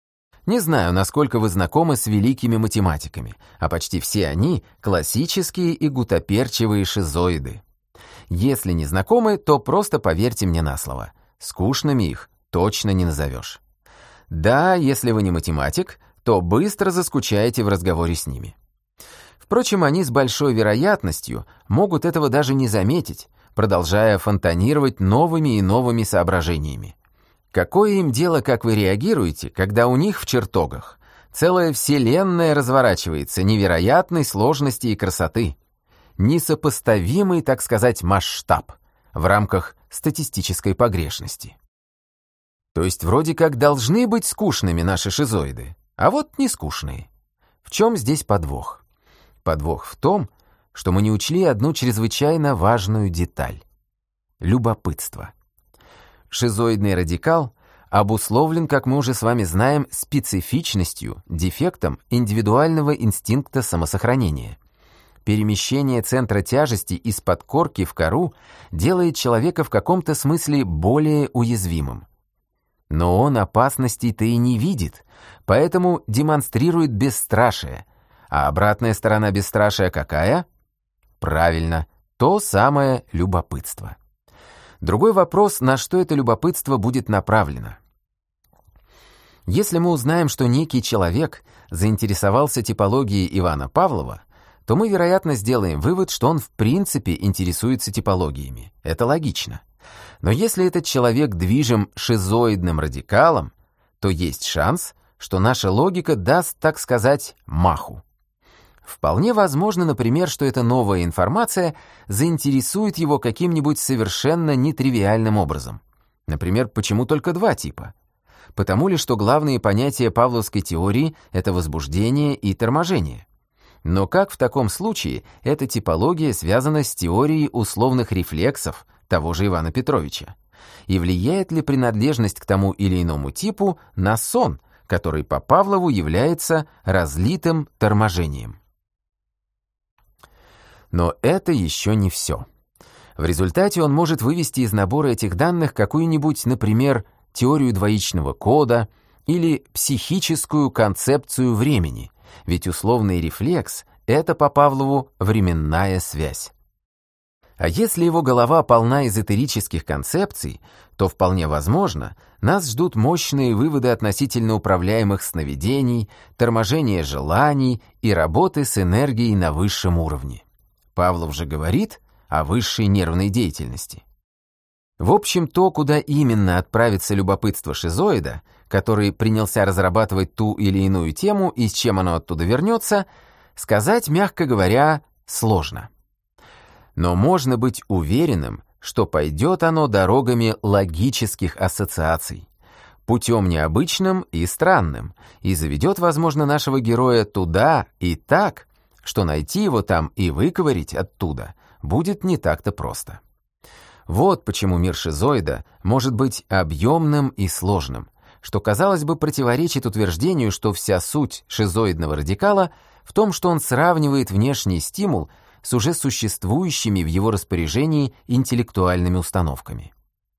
Не знаю, насколько вы знакомы с великими математиками, а почти все они — классические и гутоперчивые шизоиды. Если не знакомы, то просто поверьте мне на слово. Скучными их точно не назовешь. Да, если вы не математик, то быстро заскучаете в разговоре с ними. Впрочем, они с большой вероятностью могут этого даже не заметить, продолжая фонтанировать новыми и новыми соображениями. Какое им дело, как вы реагируете, когда у них в чертогах целая вселенная разворачивается невероятной сложности и красоты, несопоставимый, так сказать, масштаб в рамках статистической погрешности. То есть вроде как должны быть скучными наши шизоиды, а вот не скучные. В чем здесь подвох? Подвох в том, что мы не учли одну чрезвычайно важную деталь — любопытство. Шизоидный радикал обусловлен, как мы уже с вами знаем, специфичностью, дефектом индивидуального инстинкта самосохранения. Перемещение центра тяжести из подкорки в кору делает человека в каком-то смысле более уязвимым. Но он опасностей-то и не видит, поэтому демонстрирует бесстрашие. А обратная сторона бесстрашия какая? Правильно, то самое любопытство. Другой вопрос, на что это любопытство будет направлено. Если мы узнаем, что некий человек заинтересовался типологией Ивана Павлова, то мы, вероятно, сделаем вывод, что он в принципе интересуется типологиями. Это логично. Но если этот человек движим шизоидным радикалом, то есть шанс, что наша логика даст, так сказать, маху. Вполне возможно, например, что эта новая информация заинтересует его каким-нибудь совершенно нетривиальным образом. Например, почему только два типа? Потому ли, что главные понятия павловской теории — это возбуждение и торможение? Но как в таком случае эта типология связана с теорией условных рефлексов того же Ивана Петровича? И влияет ли принадлежность к тому или иному типу на сон, который по Павлову является разлитым торможением? Но это еще не все. В результате он может вывести из набора этих данных какую-нибудь, например, теорию двоичного кода или психическую концепцию времени, ведь условный рефлекс — это по Павлову временная связь. А если его голова полна эзотерических концепций, то вполне возможно, нас ждут мощные выводы относительно управляемых сновидений, торможения желаний и работы с энергией на высшем уровне. Павлов же говорит о высшей нервной деятельности. В общем, то, куда именно отправится любопытство шизоида, который принялся разрабатывать ту или иную тему и с чем оно оттуда вернется, сказать, мягко говоря, сложно. Но можно быть уверенным, что пойдет оно дорогами логических ассоциаций, путем необычным и странным, и заведет, возможно, нашего героя туда и так, что найти его там и выковырить оттуда будет не так-то просто. Вот почему мир шизоида может быть объемным и сложным, что, казалось бы, противоречит утверждению, что вся суть шизоидного радикала в том, что он сравнивает внешний стимул с уже существующими в его распоряжении интеллектуальными установками.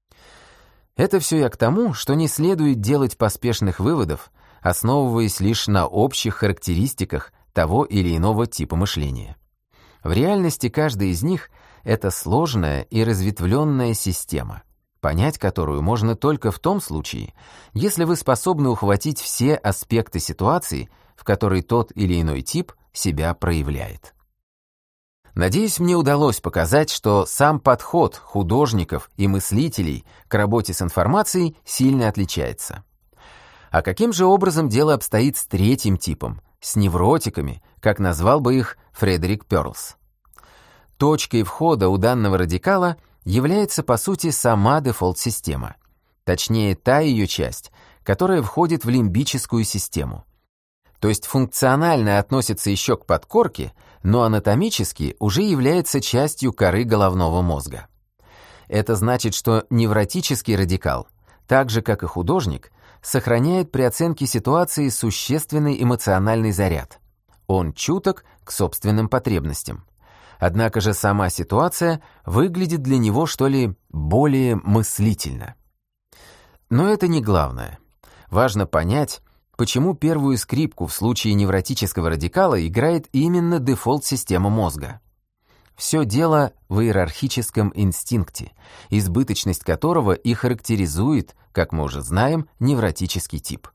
Это все я к тому, что не следует делать поспешных выводов, основываясь лишь на общих характеристиках того или иного типа мышления. В реальности каждый из них — это сложная и разветвленная система, понять которую можно только в том случае, если вы способны ухватить все аспекты ситуации, в которой тот или иной тип себя проявляет. Надеюсь, мне удалось показать, что сам подход художников и мыслителей к работе с информацией сильно отличается. А каким же образом дело обстоит с третьим типом, с невротиками, как назвал бы их Фредерик Перлс? Точкой входа у данного радикала является, по сути, сама дефолт-система, точнее, та ее часть, которая входит в лимбическую систему. То есть функционально относится еще к подкорке, но анатомически уже является частью коры головного мозга. Это значит, что невротический радикал, так же как и художник, сохраняет при оценке ситуации существенный эмоциональный заряд. Он чуток к собственным потребностям. Однако же сама ситуация выглядит для него, что ли, более мыслительно. Но это не главное. Важно понять, почему первую скрипку в случае невротического радикала играет именно дефолт-система мозга. Все дело в иерархическом инстинкте, избыточность которого и характеризует, как мы уже знаем, невротический тип.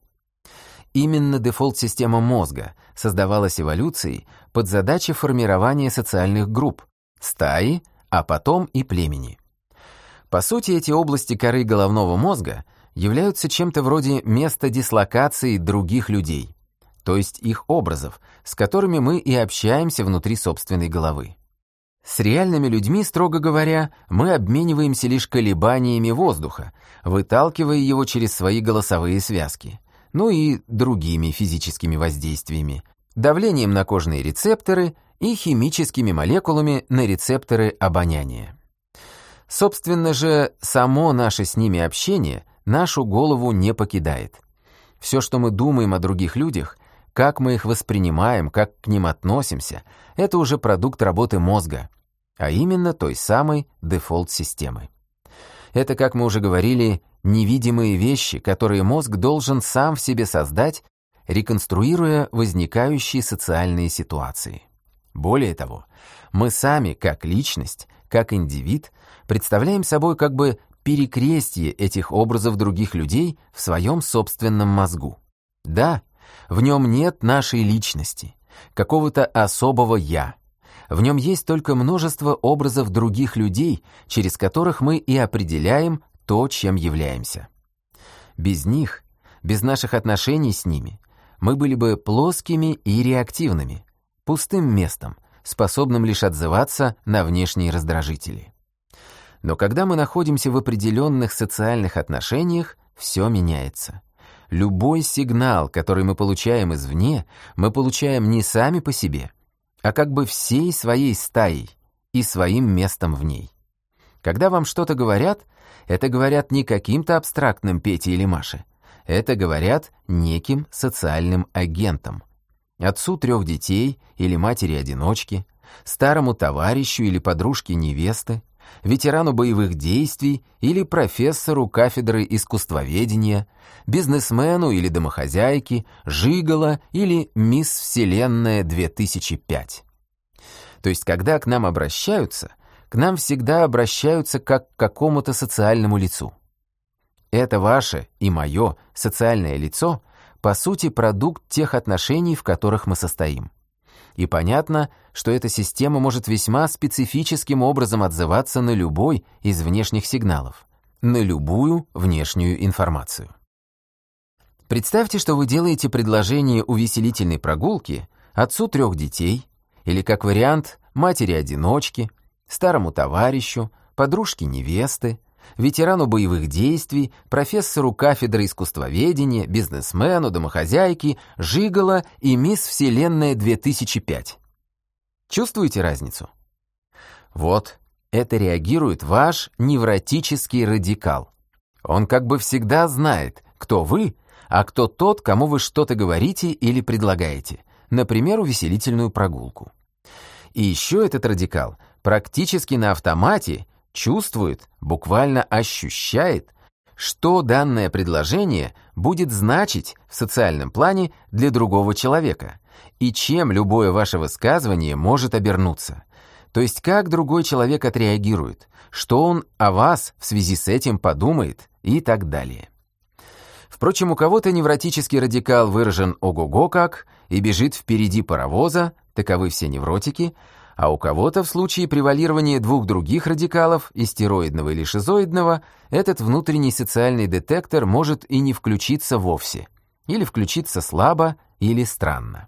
Именно дефолт-система мозга создавалась эволюцией под задачей формирования социальных групп, стаи, а потом и племени. По сути, эти области коры головного мозга являются чем-то вроде места дислокации других людей, то есть их образов, с которыми мы и общаемся внутри собственной головы. С реальными людьми, строго говоря, мы обмениваемся лишь колебаниями воздуха, выталкивая его через свои голосовые связки, ну и другими физическими воздействиями, давлением на кожные рецепторы и химическими молекулами на рецепторы обоняния. Собственно же, само наше с ними общение нашу голову не покидает. Все, что мы думаем о других людях, как мы их воспринимаем, как к ним относимся, это уже продукт работы мозга, а именно той самой дефолт-системы. Это, как мы уже говорили, невидимые вещи, которые мозг должен сам в себе создать, реконструируя возникающие социальные ситуации. Более того, мы сами, как личность, как индивид, представляем собой как бы перекрестие этих образов других людей в своем собственном мозгу. Да, в нем нет нашей личности, какого-то особого «я». В нем есть только множество образов других людей, через которых мы и определяем то, чем являемся. Без них, без наших отношений с ними, мы были бы плоскими и реактивными, пустым местом, способным лишь отзываться на внешние раздражители. Но когда мы находимся в определенных социальных отношениях, все меняется. Любой сигнал, который мы получаем извне, мы получаем не сами по себе, а как бы всей своей стаей и своим местом в ней. Когда вам что-то говорят, это говорят не каким-то абстрактным Пете или Маше, это говорят неким социальным агентам. Отцу 3 детей или матери-одиночки, старому товарищу или подружке невесты, ветерану боевых действий или профессору кафедры искусствоведения, бизнесмену или домохозяйке, жиголо или мисс Вселенная 2005. То есть, когда к нам обращаются, к нам всегда обращаются как к какому-то социальному лицу. Это ваше и мое социальное лицо, по сути, продукт тех отношений, в которых мы состоим. И понятно, что эта система может весьма специфическим образом отзываться на любой из внешних сигналов, на любую внешнюю информацию. Представьте, что вы делаете предложение увеселительной прогулки отцу 3 детей или, как вариант, матери-одиночки, старому товарищу, подружке невесты, ветерану боевых действий, профессору кафедры искусствоведения, бизнесмену, домохозяйке, жиголо и мисс Вселенная 2005. Чувствуете разницу? Вот, это реагирует ваш невротический радикал. Он как бы всегда знает, кто вы, а кто тот, кому вы что-то говорите или предлагаете, например, увеселительную прогулку. И еще этот радикал практически на автомате чувствует, буквально ощущает, что данное предложение будет значить в социальном плане для другого человека и чем любое ваше высказывание может обернуться. То есть как другой человек отреагирует, что он о вас в связи с этим подумает и так далее. Впрочем, у кого-то невротический радикал выражен ого-го как и бежит впереди паровоза, таковы все невротики, а у кого-то в случае превалирования 2 других радикалов, истероидного или шизоидного, этот внутренний социальный детектор может и не включиться вовсе, или включиться слабо, или странно.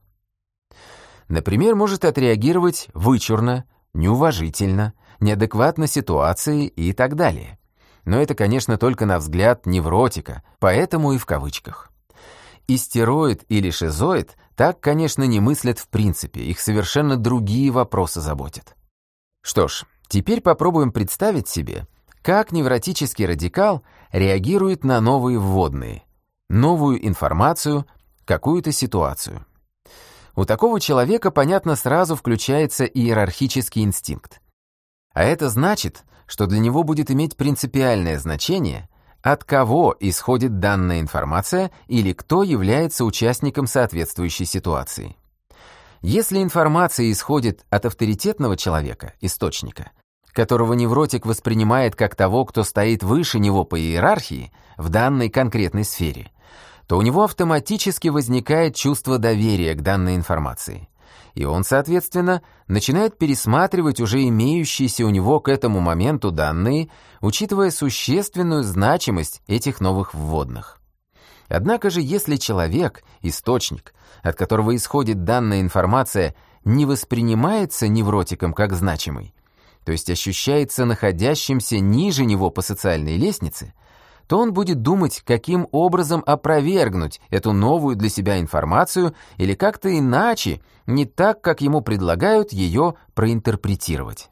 Например, может отреагировать вычурно, неуважительно, неадекватно ситуации и так далее. Но это, конечно, только на взгляд невротика, поэтому и в кавычках. Истероид или шизоид так, конечно, не мыслят в принципе, их совершенно другие вопросы заботят. Что ж, теперь попробуем представить себе, как невротический радикал реагирует на новые вводные, новую информацию, какую-то ситуацию. У такого человека, понятно, сразу включается иерархический инстинкт. А это значит, что для него будет иметь принципиальное значение, от кого исходит данная информация или кто является участником соответствующей ситуации. Если информация исходит от авторитетного человека, источника, которого невротик воспринимает как того, кто стоит выше него по иерархии в данной конкретной сфере, то у него автоматически возникает чувство доверия к данной информации. И он, соответственно, начинает пересматривать уже имеющиеся у него к этому моменту данные, учитывая существенную значимость этих новых вводных. Однако же, если человек, источник, от которого исходит данная информация, не воспринимается невротиком как значимый, то есть ощущается находящимся ниже него по социальной лестнице, то он будет думать, каким образом опровергнуть эту новую для себя информацию или как-то иначе, не так, как ему предлагают ее проинтерпретировать.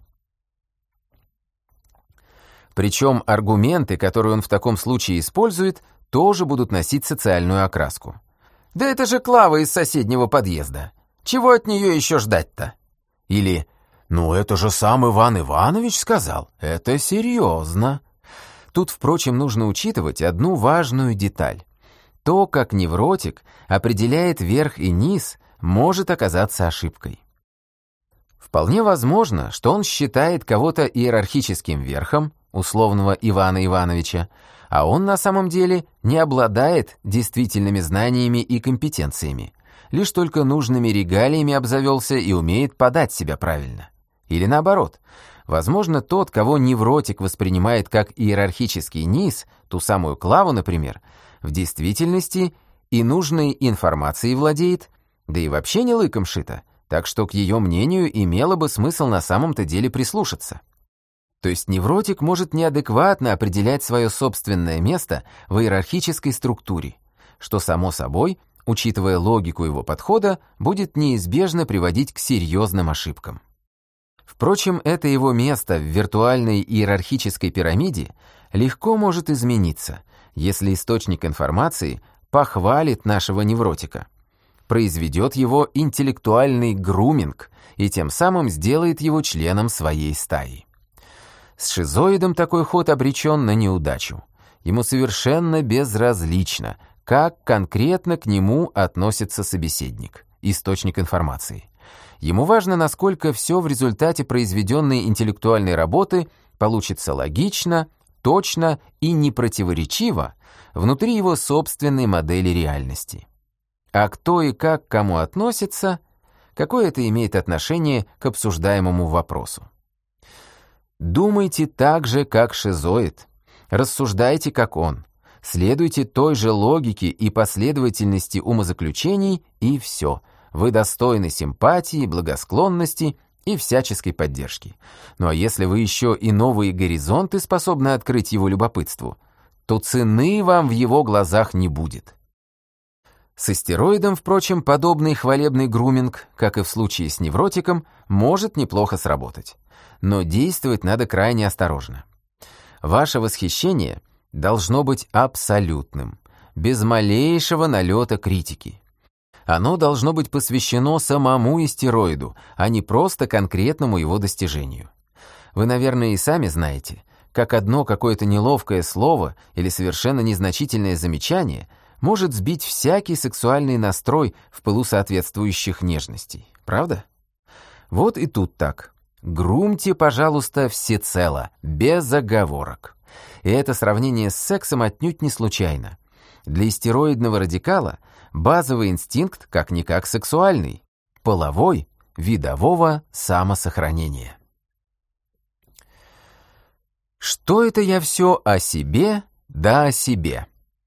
Причем аргументы, которые он в таком случае использует, тоже будут носить социальную окраску. «Да это же Клава из соседнего подъезда. Чего от нее еще ждать-то?» Или «Ну это же сам Иван Иванович сказал. Это серьезно». Тут, впрочем, нужно учитывать одну важную деталь. То, как невротик определяет верх и низ, может оказаться ошибкой. Вполне возможно, что он считает кого-то иерархическим верхом, условного Ивана Ивановича, а он на самом деле не обладает действительными знаниями и компетенциями, лишь только нужными регалиями обзавелся и умеет подать себя правильно. Или наоборот, возможно, тот, кого невротик воспринимает как иерархический низ, ту самую Клаву, например, в действительности и нужной информацией владеет, да и вообще не лыком шито, так что к ее мнению имело бы смысл на самом-то деле прислушаться. То есть невротик может неадекватно определять свое собственное место в иерархической структуре, что, само собой, учитывая логику его подхода, будет неизбежно приводить к серьезным ошибкам. Впрочем, это его место в виртуальной иерархической пирамиде легко может измениться, если источник информации похвалит нашего невротика, произведет его интеллектуальный груминг и тем самым сделает его членом своей стаи. С шизоидом такой ход обречен на неудачу. Ему совершенно безразлично, как конкретно к нему относится собеседник, источник информации. Ему важно, насколько все в результате произведенной интеллектуальной работы получится логично, точно и непротиворечиво внутри его собственной модели реальности. А кто и как к кому относится, какое это имеет отношение к обсуждаемому вопросу? Думайте так же, как шизоид, рассуждайте, как он, следуйте той же логике и последовательности умозаключений, и все. Вы достойны симпатии, благосклонности и всяческой поддержки. Ну а если вы еще и новые горизонты способны открыть его любопытству, то цены вам в его глазах не будет. С астероидом, впрочем, подобный хвалебный груминг, как и в случае с невротиком, может неплохо сработать. Но действовать надо крайне осторожно. Ваше восхищение должно быть абсолютным, без малейшего налета критики. Оно должно быть посвящено самому астероиду, а не просто конкретному его достижению. Вы, наверное, и сами знаете, как одно какое-то неловкое слово или совершенно незначительное замечание может сбить всякий сексуальный настрой в пылу соответствующих нежностей. Правда? Вот и тут так. Грумьте, пожалуйста, всецело, без оговорок. И это сравнение с сексом отнюдь не случайно. Для истероидного радикала базовый инстинкт как-никак сексуальный, половой, видового самосохранения. Что это я все о себе, да о себе?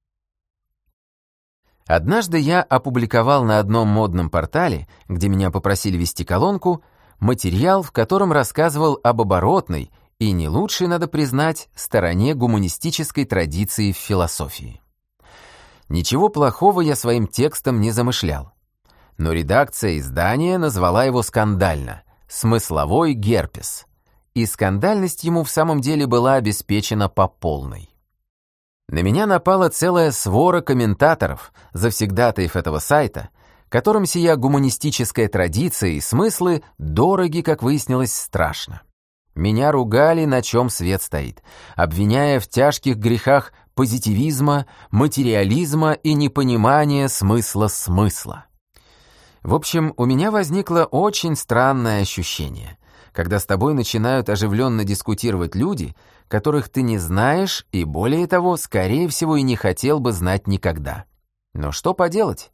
Однажды я опубликовал на одном модном портале, где меня попросили вести колонку, материал, в котором рассказывал об оборотной и не лучшей, надо признать, стороне гуманистической традиции в философии. Ничего плохого я своим текстом не замышлял. Но редакция издания назвала его скандально «смысловой герпес». И скандальность ему в самом деле была обеспечена по полной. На меня напала целая свора комментаторов, завсегдатаев этого сайта, которым сия гуманистическая традиция и смыслы дороги, как выяснилось, страшно. Меня ругали, на чем свет стоит, обвиняя в тяжких грехах позитивизма, материализма и непонимания смысла. В общем, у меня возникло очень странное ощущение, когда с тобой начинают оживленно дискутировать люди, которых ты не знаешь и, более того, скорее всего, и не хотел бы знать никогда. Но что поделать?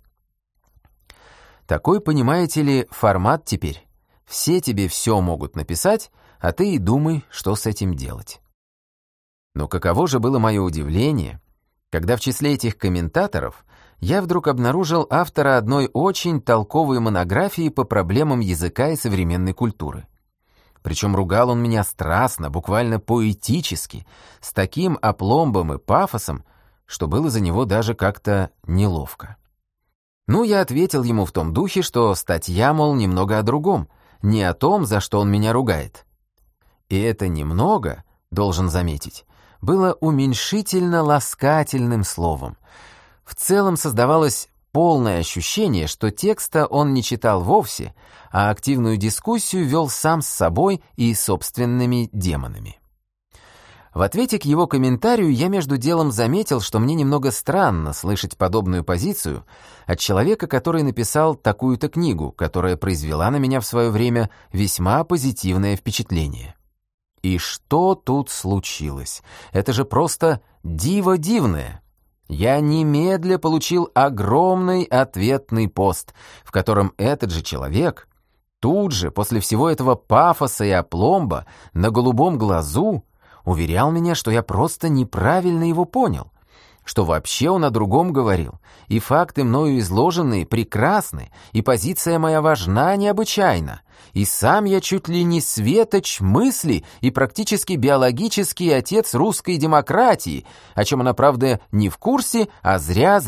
Такой, понимаете ли, формат теперь. Все тебе все могут написать, а ты и думай, что с этим делать. Но каково же было мое удивление, когда в числе этих комментаторов я вдруг обнаружил автора одной очень толковой монографии по проблемам языка и современной культуры. Причем ругал он меня страстно, буквально поэтически, с таким опломбом и пафосом, что было за него даже как-то неловко. Ну, я ответил ему в том духе, что статья, мол, немного о другом, не о том, за что он меня ругает. И это «немного», должен заметить, было уменьшительно-ласкательным словом. В целом создавалось полное ощущение, что текста он не читал вовсе, а активную дискуссию вел сам с собой и собственными демонами. В ответе к его комментарию я между делом заметил, что мне немного странно слышать подобную позицию от человека, который написал такую-то книгу, которая произвела на меня в свое время весьма позитивное впечатление. И что тут случилось? Это же просто диво дивное. Я немедля получил огромный ответный пост, в котором этот же человек тут же, после всего этого пафоса и опломба, на голубом глазу, уверял меня, что я просто неправильно его понял, что вообще он о другом говорил, и факты мною изложенные прекрасны, и позиция моя важна необычайно, и сам я чуть ли не светоч мысли и практически биологический отец русской демократии, о чем она, правда, не в курсе, а зря.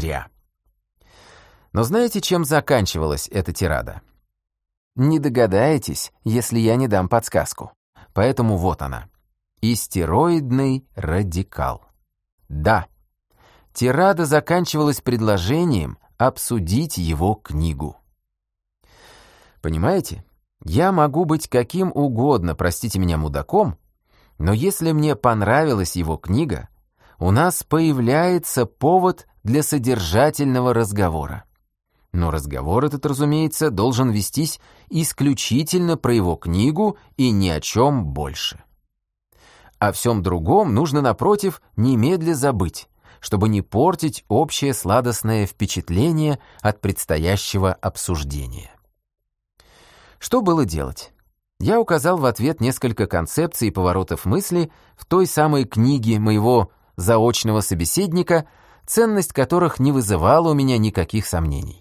Но знаете, чем заканчивалась эта тирада? Не догадаетесь, если я не дам подсказку. Поэтому вот она. Истероидный радикал. Да, тирада заканчивалась предложением обсудить его книгу. Понимаете, я могу быть каким угодно, простите меня, мудаком, но если мне понравилась его книга, у нас появляется повод для содержательного разговора. Но разговор этот, разумеется, должен вестись исключительно про его книгу и ни о чем больше. О всем другом нужно, напротив, немедля забыть, чтобы не портить общее сладостное впечатление от предстоящего обсуждения. Что было делать? Я указал в ответ несколько концепций и поворотов мысли в той самой книге моего заочного собеседника, ценность которых не вызывала у меня никаких сомнений.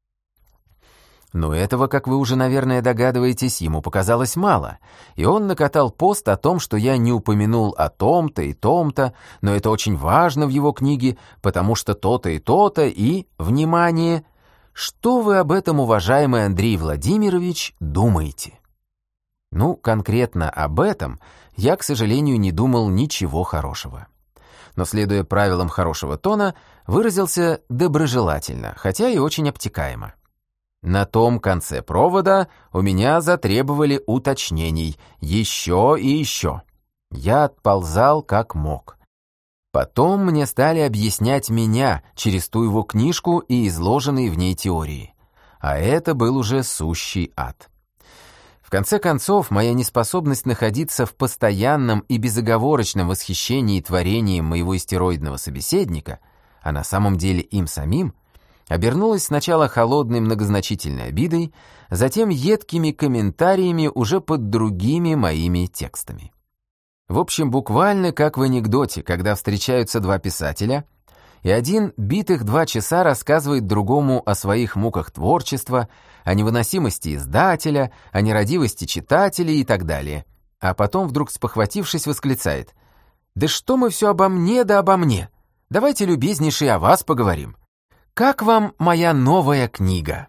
Но этого, как вы уже, наверное, догадываетесь, ему показалось мало, и он накатал пост о том, что я не упомянул о том-то и том-то, но это очень важно в его книге, потому что то-то и то-то, и, внимание, что вы об этом, уважаемый Андрей Владимирович, думаете? Ну, конкретно об этом я, к сожалению, не думал ничего хорошего. Но, следуя правилам хорошего тона, выразился доброжелательно, хотя и очень обтекаемо. На том конце провода у меня затребовали уточнений еще и еще. Я отползал как мог. Потом мне стали объяснять меня через ту его книжку и изложенные в ней теории. А это был уже сущий ад. В конце концов, моя неспособность находиться в постоянном и безоговорочном восхищении творением моего истероидного собеседника, а на самом деле им самим, обернулась сначала холодной многозначительной обидой, затем едкими комментариями уже под другими моими текстами. В общем, буквально как в анекдоте, когда встречаются два писателя, и один битых 2 часа рассказывает другому о своих муках творчества, о невыносимости издателя, о нерадивости читателей и так далее, а потом, вдруг спохватившись, восклицает: «Да что мы все обо мне да обо мне? Давайте, любезнейшие, о вас поговорим. Как вам моя новая книга?»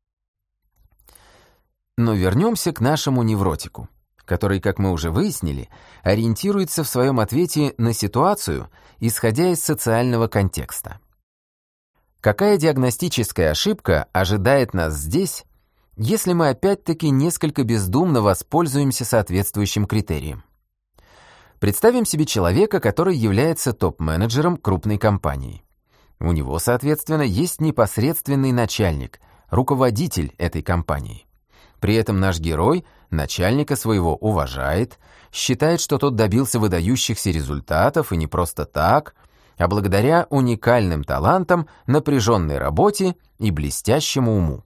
Но вернемся к нашему невротику, который, как мы уже выяснили, ориентируется в своем ответе на ситуацию, исходя из социального контекста. Какая диагностическая ошибка ожидает нас здесь, если мы опять-таки несколько бездумно воспользуемся соответствующим критерием? Представим себе человека, который является топ-менеджером крупной компании. У него, соответственно, есть непосредственный начальник, руководитель этой компании. При этом наш герой начальника своего уважает, считает, что тот добился выдающихся результатов и не просто так, а благодаря уникальным талантам, напряженной работе и блестящему уму.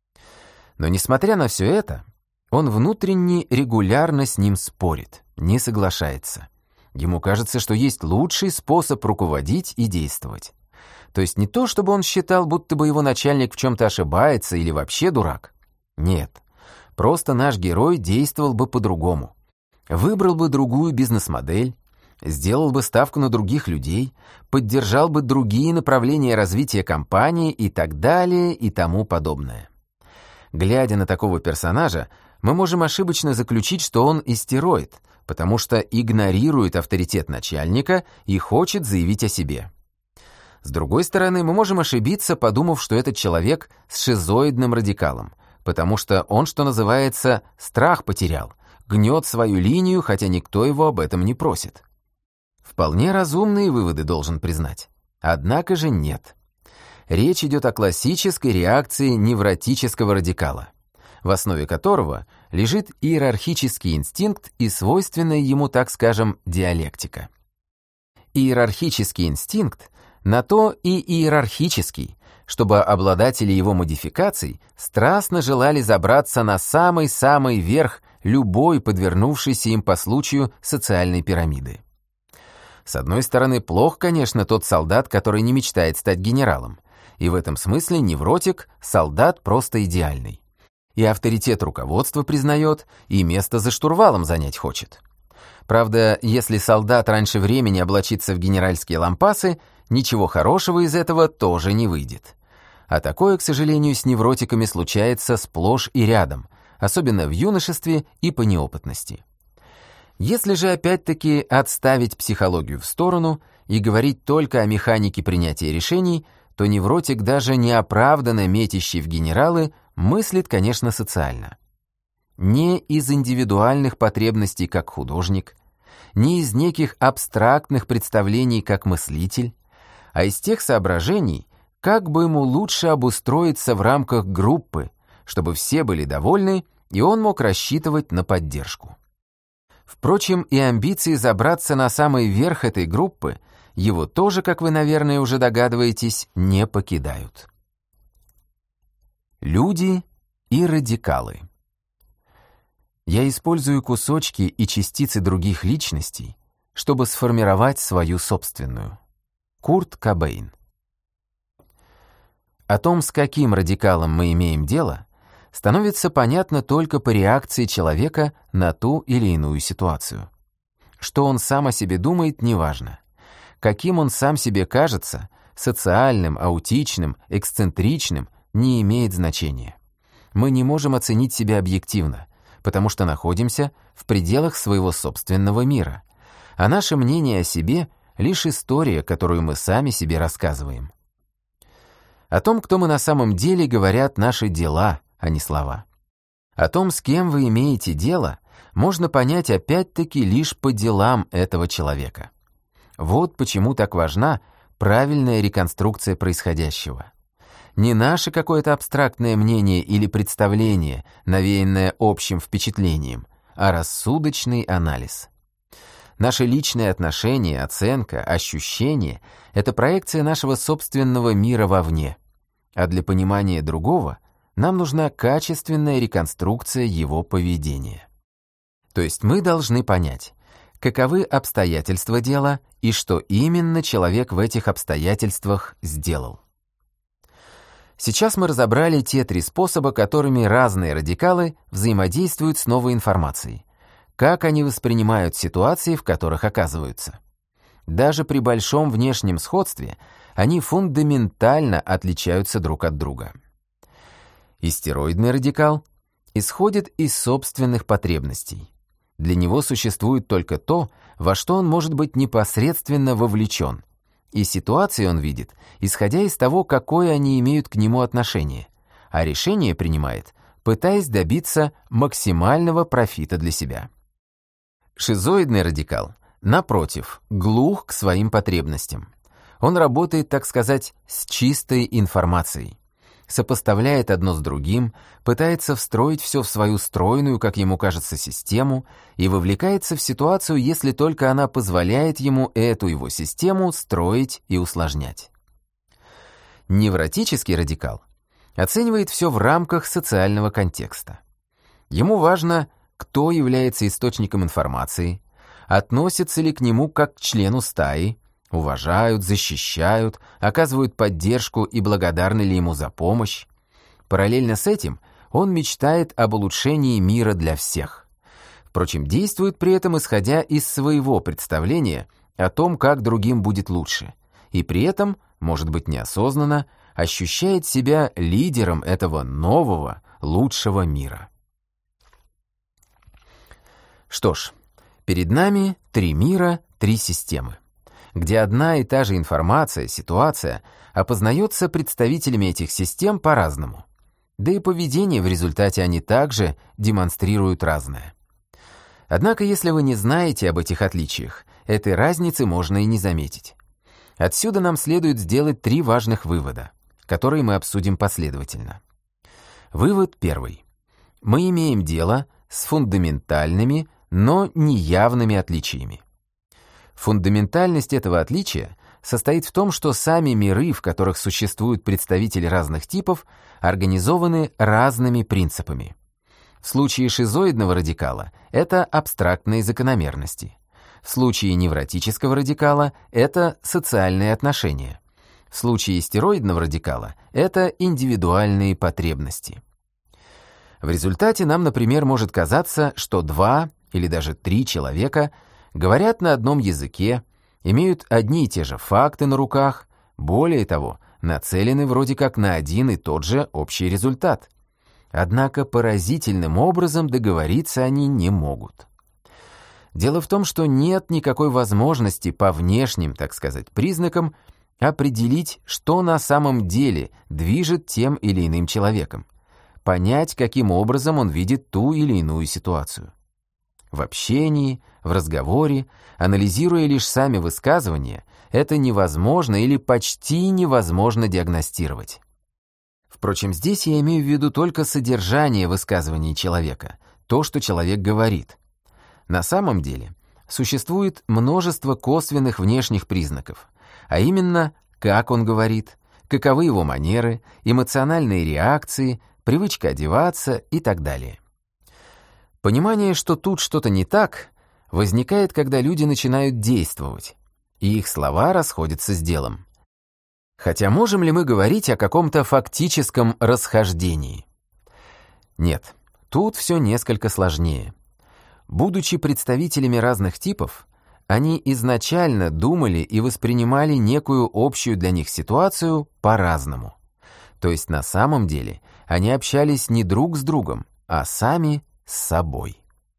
Но несмотря на все это, он внутренне регулярно с ним спорит, не соглашается. Ему кажется, что есть лучший способ руководить и действовать. То есть не то, чтобы он считал, будто бы его начальник в чем-то ошибается или вообще дурак. Нет, просто наш герой действовал бы по-другому. Выбрал бы другую бизнес-модель, сделал бы ставку на других людей, поддержал бы другие направления развития компании и так далее и тому подобное. Глядя на такого персонажа, мы можем ошибочно заключить, что он истероид, потому что игнорирует авторитет начальника и хочет заявить о себе. С другой стороны, мы можем ошибиться, подумав, что этот человек с шизоидным радикалом, потому что он, что называется, страх потерял, гнет свою линию, хотя никто его об этом не просит. Вполне разумные выводы, должен признать. Однако же нет. Речь идет о классической реакции невротического радикала, в основе которого лежит иерархический инстинкт и свойственная ему, так скажем, диалектика. Иерархический инстинкт на то и иерархический, чтобы обладатели его модификаций страстно желали забраться на самый-самый верх любой подвернувшейся им по случаю социальной пирамиды. С одной стороны, плох, конечно, тот солдат, который не мечтает стать генералом, и в этом смысле невротик — солдат просто идеальный. И авторитет руководства признает, и место за штурвалом занять хочет. Правда, если солдат раньше времени облачится в генеральские лампасы, ничего хорошего из этого тоже не выйдет. А такое, к сожалению, с невротиками случается сплошь и рядом, особенно в юношестве и по неопытности. Если же опять-таки отставить психологию в сторону и говорить только о механике принятия решений, то невротик, даже неоправданно метящий в генералы, мыслит, конечно, социально. Не из индивидуальных потребностей как художник, не из неких абстрактных представлений как мыслитель, а из тех соображений, как бы ему лучше обустроиться в рамках группы, чтобы все были довольны, и он мог рассчитывать на поддержку. Впрочем, и амбиции забраться на самый верх этой группы его тоже, как вы, наверное, уже догадываетесь, не покидают. Люди и радикалы. Я использую кусочки и частицы других личностей, чтобы сформировать свою собственную. Курт Кобейн. О том, с каким радикалом мы имеем дело, становится понятно только по реакции человека на ту или иную ситуацию. Что он сам о себе думает, неважно. Каким он сам себе кажется, социальным, аутичным, эксцентричным, не имеет значения. Мы не можем оценить себя объективно, потому что находимся в пределах своего собственного мира, а наше мнение о себе — лишь история, которую мы сами себе рассказываем. О том, кто мы на самом деле, говорят наши дела, а не слова. О том, с кем вы имеете дело, можно понять опять-таки лишь по делам этого человека. Вот почему так важна правильная реконструкция происходящего. Не наше какое-то абстрактное мнение или представление, навеянное общим впечатлением, а рассудочный анализ. Наши личные отношения, оценка, ощущения — это проекция нашего собственного мира вовне, а для понимания другого нам нужна качественная реконструкция его поведения. То есть мы должны понять, каковы обстоятельства дела и что именно человек в этих обстоятельствах сделал. Сейчас мы разобрали те 3 способа, которыми разные радикалы взаимодействуют с новой информацией, как они воспринимают ситуации, в которых оказываются. Даже при большом внешнем сходстве они фундаментально отличаются друг от друга. Истероидный радикал исходит из собственных потребностей. Для него существует только то, во что он может быть непосредственно вовлечен, и ситуации он видит, исходя из того, какое они имеют к нему отношение, а решение принимает, пытаясь добиться максимального профита для себя. Шизоидный радикал напротив, глух к своим потребностям. Он работает, так сказать, с чистой информацией. Сопоставляет одно с другим, пытается встроить все в свою стройную, как ему кажется, систему и вовлекается в ситуацию, если только она позволяет ему эту его систему строить и усложнять. Невротический радикал оценивает все в рамках социального контекста. Ему важно, кто является источником информации, относятся ли к нему как к члену стаи, уважают, защищают, оказывают поддержку и благодарны ли ему за помощь. Параллельно с этим он мечтает об улучшении мира для всех. Впрочем, действует при этом исходя из своего представления о том, как другим будет лучше, и при этом, может быть неосознанно, ощущает себя лидером этого нового, лучшего мира. Что ж, перед нами 3 мира, 3 системы, где одна и та же информация, ситуация опознается представителями этих систем по-разному. Да и поведение в результате они также демонстрируют разное. Однако, если вы не знаете об этих отличиях, этой разницы можно и не заметить. Отсюда нам следует сделать 3 важных вывода, которые мы обсудим последовательно. Вывод первый. Мы имеем дело с фундаментальными, но неявными отличиями. Фундаментальность этого отличия состоит в том, что сами миры, в которых существуют представители разных типов, организованы разными принципами. В случае шизоидного радикала это абстрактные закономерности. В случае невротического радикала это социальные отношения. В случае стероидного радикала это индивидуальные потребности. В результате нам, например, может казаться, что 2 или даже 3 человека говорят на одном языке, имеют одни и те же факты на руках, более того, нацелены вроде как на один и тот же общий результат. Однако поразительным образом договориться они не могут. Дело в том, что нет никакой возможности по внешним, так сказать, признакам определить, что на самом деле движет тем или иным человеком, понять, каким образом он видит ту или иную ситуацию. В общении, в разговоре, анализируя лишь сами высказывания, это невозможно или почти невозможно диагностировать. Впрочем, здесь я имею в виду только содержание высказываний человека, то, что человек говорит. На самом деле, существует множество косвенных внешних признаков, а именно, как он говорит, каковы его манеры, эмоциональные реакции, привычка одеваться и так далее. Понимание, что тут что-то не так, возникает, когда люди начинают действовать, и их слова расходятся с делом. Хотя можем ли мы говорить о каком-то фактическом расхождении? Нет, тут все несколько сложнее. Будучи представителями разных типов, они изначально думали и воспринимали некую общую для них ситуацию по-разному. То есть на самом деле они общались не друг с другом, а сами с собой.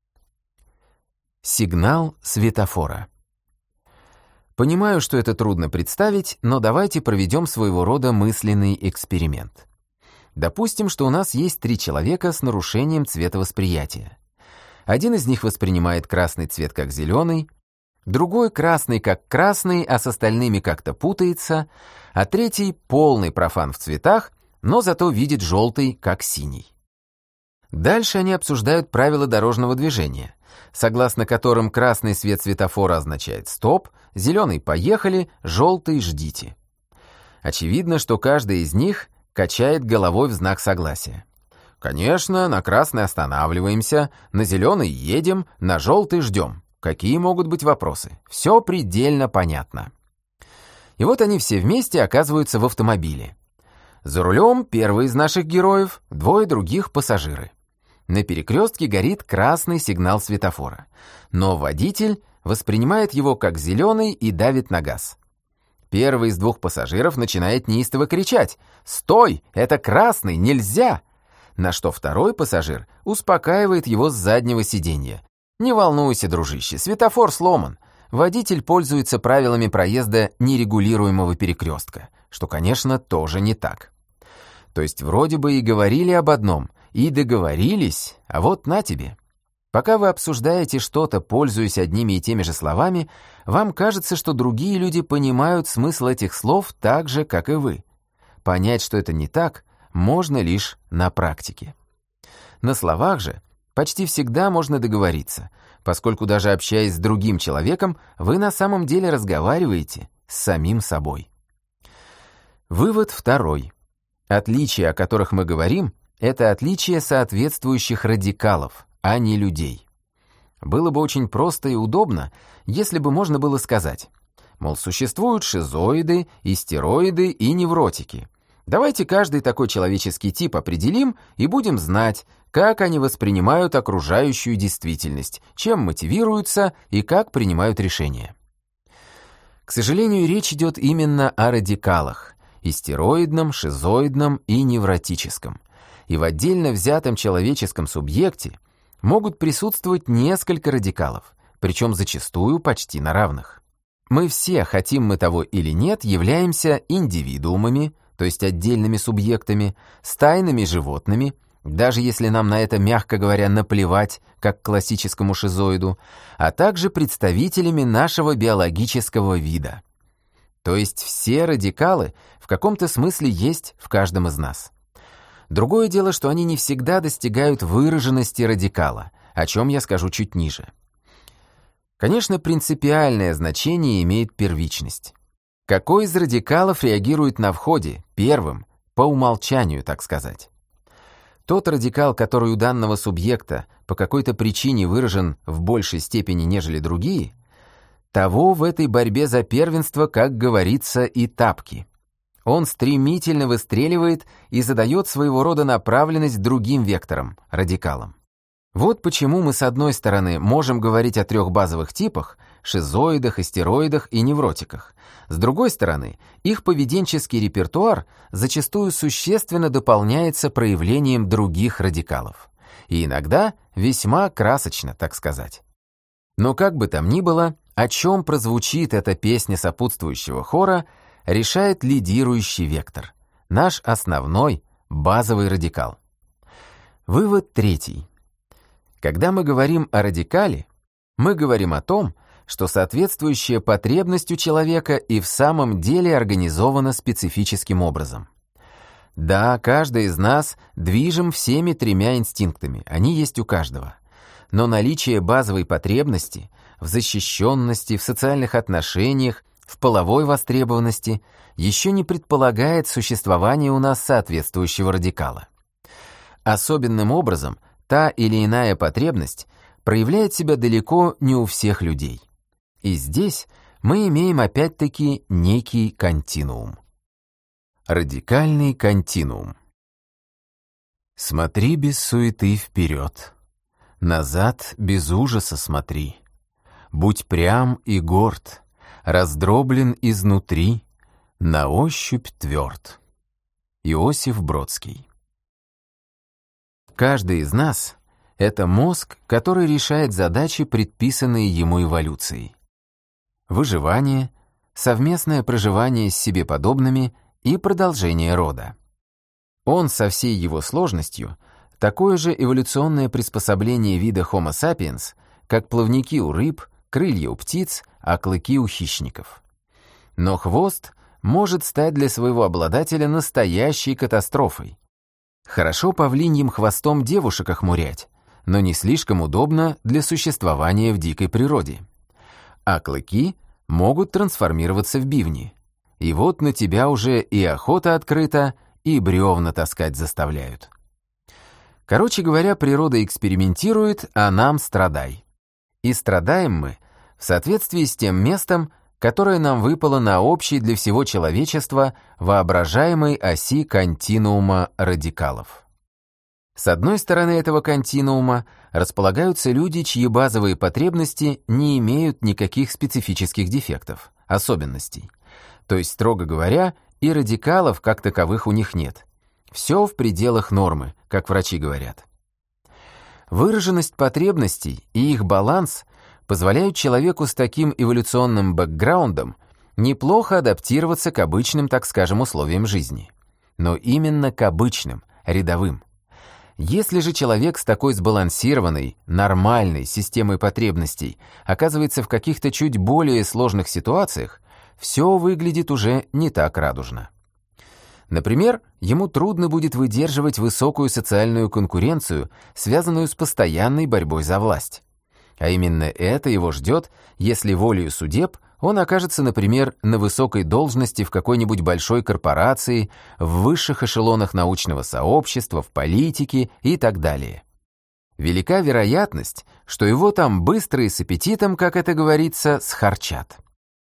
Сигнал светофора. Понимаю, что это трудно представить, но давайте проведем своего рода мысленный эксперимент. Допустим, что у нас есть 3 человека с нарушением цветовосприятия. Один из них воспринимает красный цвет как зеленый, другой красный как красный, а с остальными как-то путается, а третий полный профан в цветах, но зато видит желтый как синий. Дальше они обсуждают правила дорожного движения, согласно которым красный свет светофора означает «стоп», зеленый «поехали», желтый «ждите». Очевидно, что каждый из них качает головой в знак согласия. Конечно, на красный останавливаемся, на зеленый едем, на желтый ждем. Какие могут быть вопросы? Все предельно понятно. И вот они все вместе оказываются в автомобиле. За рулем первый из наших героев, 2 других пассажиры. На перекрестке горит красный сигнал светофора, но водитель воспринимает его как зеленый и давит на газ. Первый из 2 пассажиров начинает неистово кричать: «Стой! Это красный! Нельзя!» На что второй пассажир успокаивает его с заднего сиденья. «Не волнуйся, дружище, светофор сломан. Водитель пользуется правилами проезда нерегулируемого перекрестка», что, конечно, тоже не так. То есть вроде бы и говорили об одном, и договорились, а вот на тебе. Пока вы обсуждаете что-то, пользуясь одними и теми же словами, вам кажется, что другие люди понимают смысл этих слов так же, как и вы. Понять, что это не так, можно лишь на практике. На словах же почти всегда можно договориться, поскольку даже общаясь с другим человеком, вы на самом деле разговариваете с самим собой. Вывод второй. Отличия, о которых мы говорим, это отличия соответствующих радикалов, а не людей. Было бы очень просто и удобно, если бы можно было сказать, мол, существуют шизоиды, истероиды и невротики. Давайте каждый такой человеческий тип определим и будем знать, как они воспринимают окружающую действительность, чем мотивируются и как принимают решения. К сожалению, речь идет именно о радикалах – истероидном, шизоидном и невротическом. И в отдельно взятом человеческом субъекте могут присутствовать несколько радикалов, причем зачастую почти на равных. Мы все, хотим мы того или нет, являемся индивидуумами, то есть отдельными субъектами, стайными животными, даже если нам на это, мягко говоря, наплевать, как классическому шизоиду, а также представителями нашего биологического вида. То есть все радикалы в каком-то смысле есть в каждом из нас. Другое дело, что они не всегда достигают выраженности радикала, о чем я скажу чуть ниже. Конечно, принципиальное значение имеет первичность. Какой из радикалов реагирует на входе, первым, по умолчанию, так сказать? Тот радикал, который у данного субъекта по какой-то причине выражен в большей степени, нежели другие, того в этой борьбе за первенство, как говорится, и тапки. Он стремительно выстреливает и задает своего рода направленность другим векторам, радикалам. Вот почему мы, с одной стороны, можем говорить о трех базовых типах – шизоидах, истероидах и невротиках. С другой стороны, их поведенческий репертуар зачастую существенно дополняется проявлением других радикалов. И иногда весьма красочно, так сказать. Но как бы там ни было, о чем прозвучит эта песня сопутствующего хора, решает лидирующий вектор, наш основной базовый радикал. Вывод третий. Когда мы говорим о радикале, мы говорим о том, что соответствующая потребность у человека и в самом деле организована специфическим образом. Да, каждый из нас движим всеми тремя инстинктами, они есть у каждого. Но наличие базовой потребности в защищенности, в социальных отношениях, в половой востребованности еще не предполагает существование у нас соответствующего радикала. Особенным образом та или иная потребность проявляет себя далеко не у всех людей. И здесь мы имеем опять-таки некий континуум. Радикальный континуум. Смотри без суеты вперед, назад без ужаса смотри. Будь прям и горд, раздроблен изнутри, на ощупь тверд. Иосиф Бродский. Каждый из нас — это мозг, который решает задачи, предписанные ему эволюцией. Выживание, совместное проживание с себе подобными и продолжение рода. Он со всей его сложностью — такое же эволюционное приспособление вида Homo sapiens, как плавники у рыб, крылья у птиц, а клыки у хищников. Но хвост может стать для своего обладателя настоящей катастрофой. Хорошо павлиньим хвостом девушек охмурять, но не слишком удобно для существования в дикой природе. А клыки могут трансформироваться в бивни. И вот на тебя уже и охота открыта, и бревна таскать заставляют. Короче говоря, природа экспериментирует, а нам страдай. И страдаем мы в соответствии с тем местом, которое нам выпало на общей для всего человечества воображаемой оси континуума радикалов. С одной стороны этого континуума располагаются люди, чьи базовые потребности не имеют никаких специфических дефектов, особенностей. То есть, строго говоря, и радикалов как таковых у них нет. Все в пределах нормы, как врачи говорят. Выраженность потребностей и их баланс позволяют человеку с таким эволюционным бэкграундом неплохо адаптироваться к обычным, так скажем, условиям жизни. Но именно к обычным, рядовым. Если же человек с такой сбалансированной, нормальной системой потребностей оказывается в каких-то чуть более сложных ситуациях, все выглядит уже не так радужно. Например, ему трудно будет выдерживать высокую социальную конкуренцию, связанную с постоянной борьбой за власть. А именно это его ждет, если волею судеб он окажется, например, на высокой должности в какой-нибудь большой корпорации, в высших эшелонах научного сообщества, в политике и так далее. Велика вероятность, что его там быстро и с аппетитом, как это говорится, схарчат.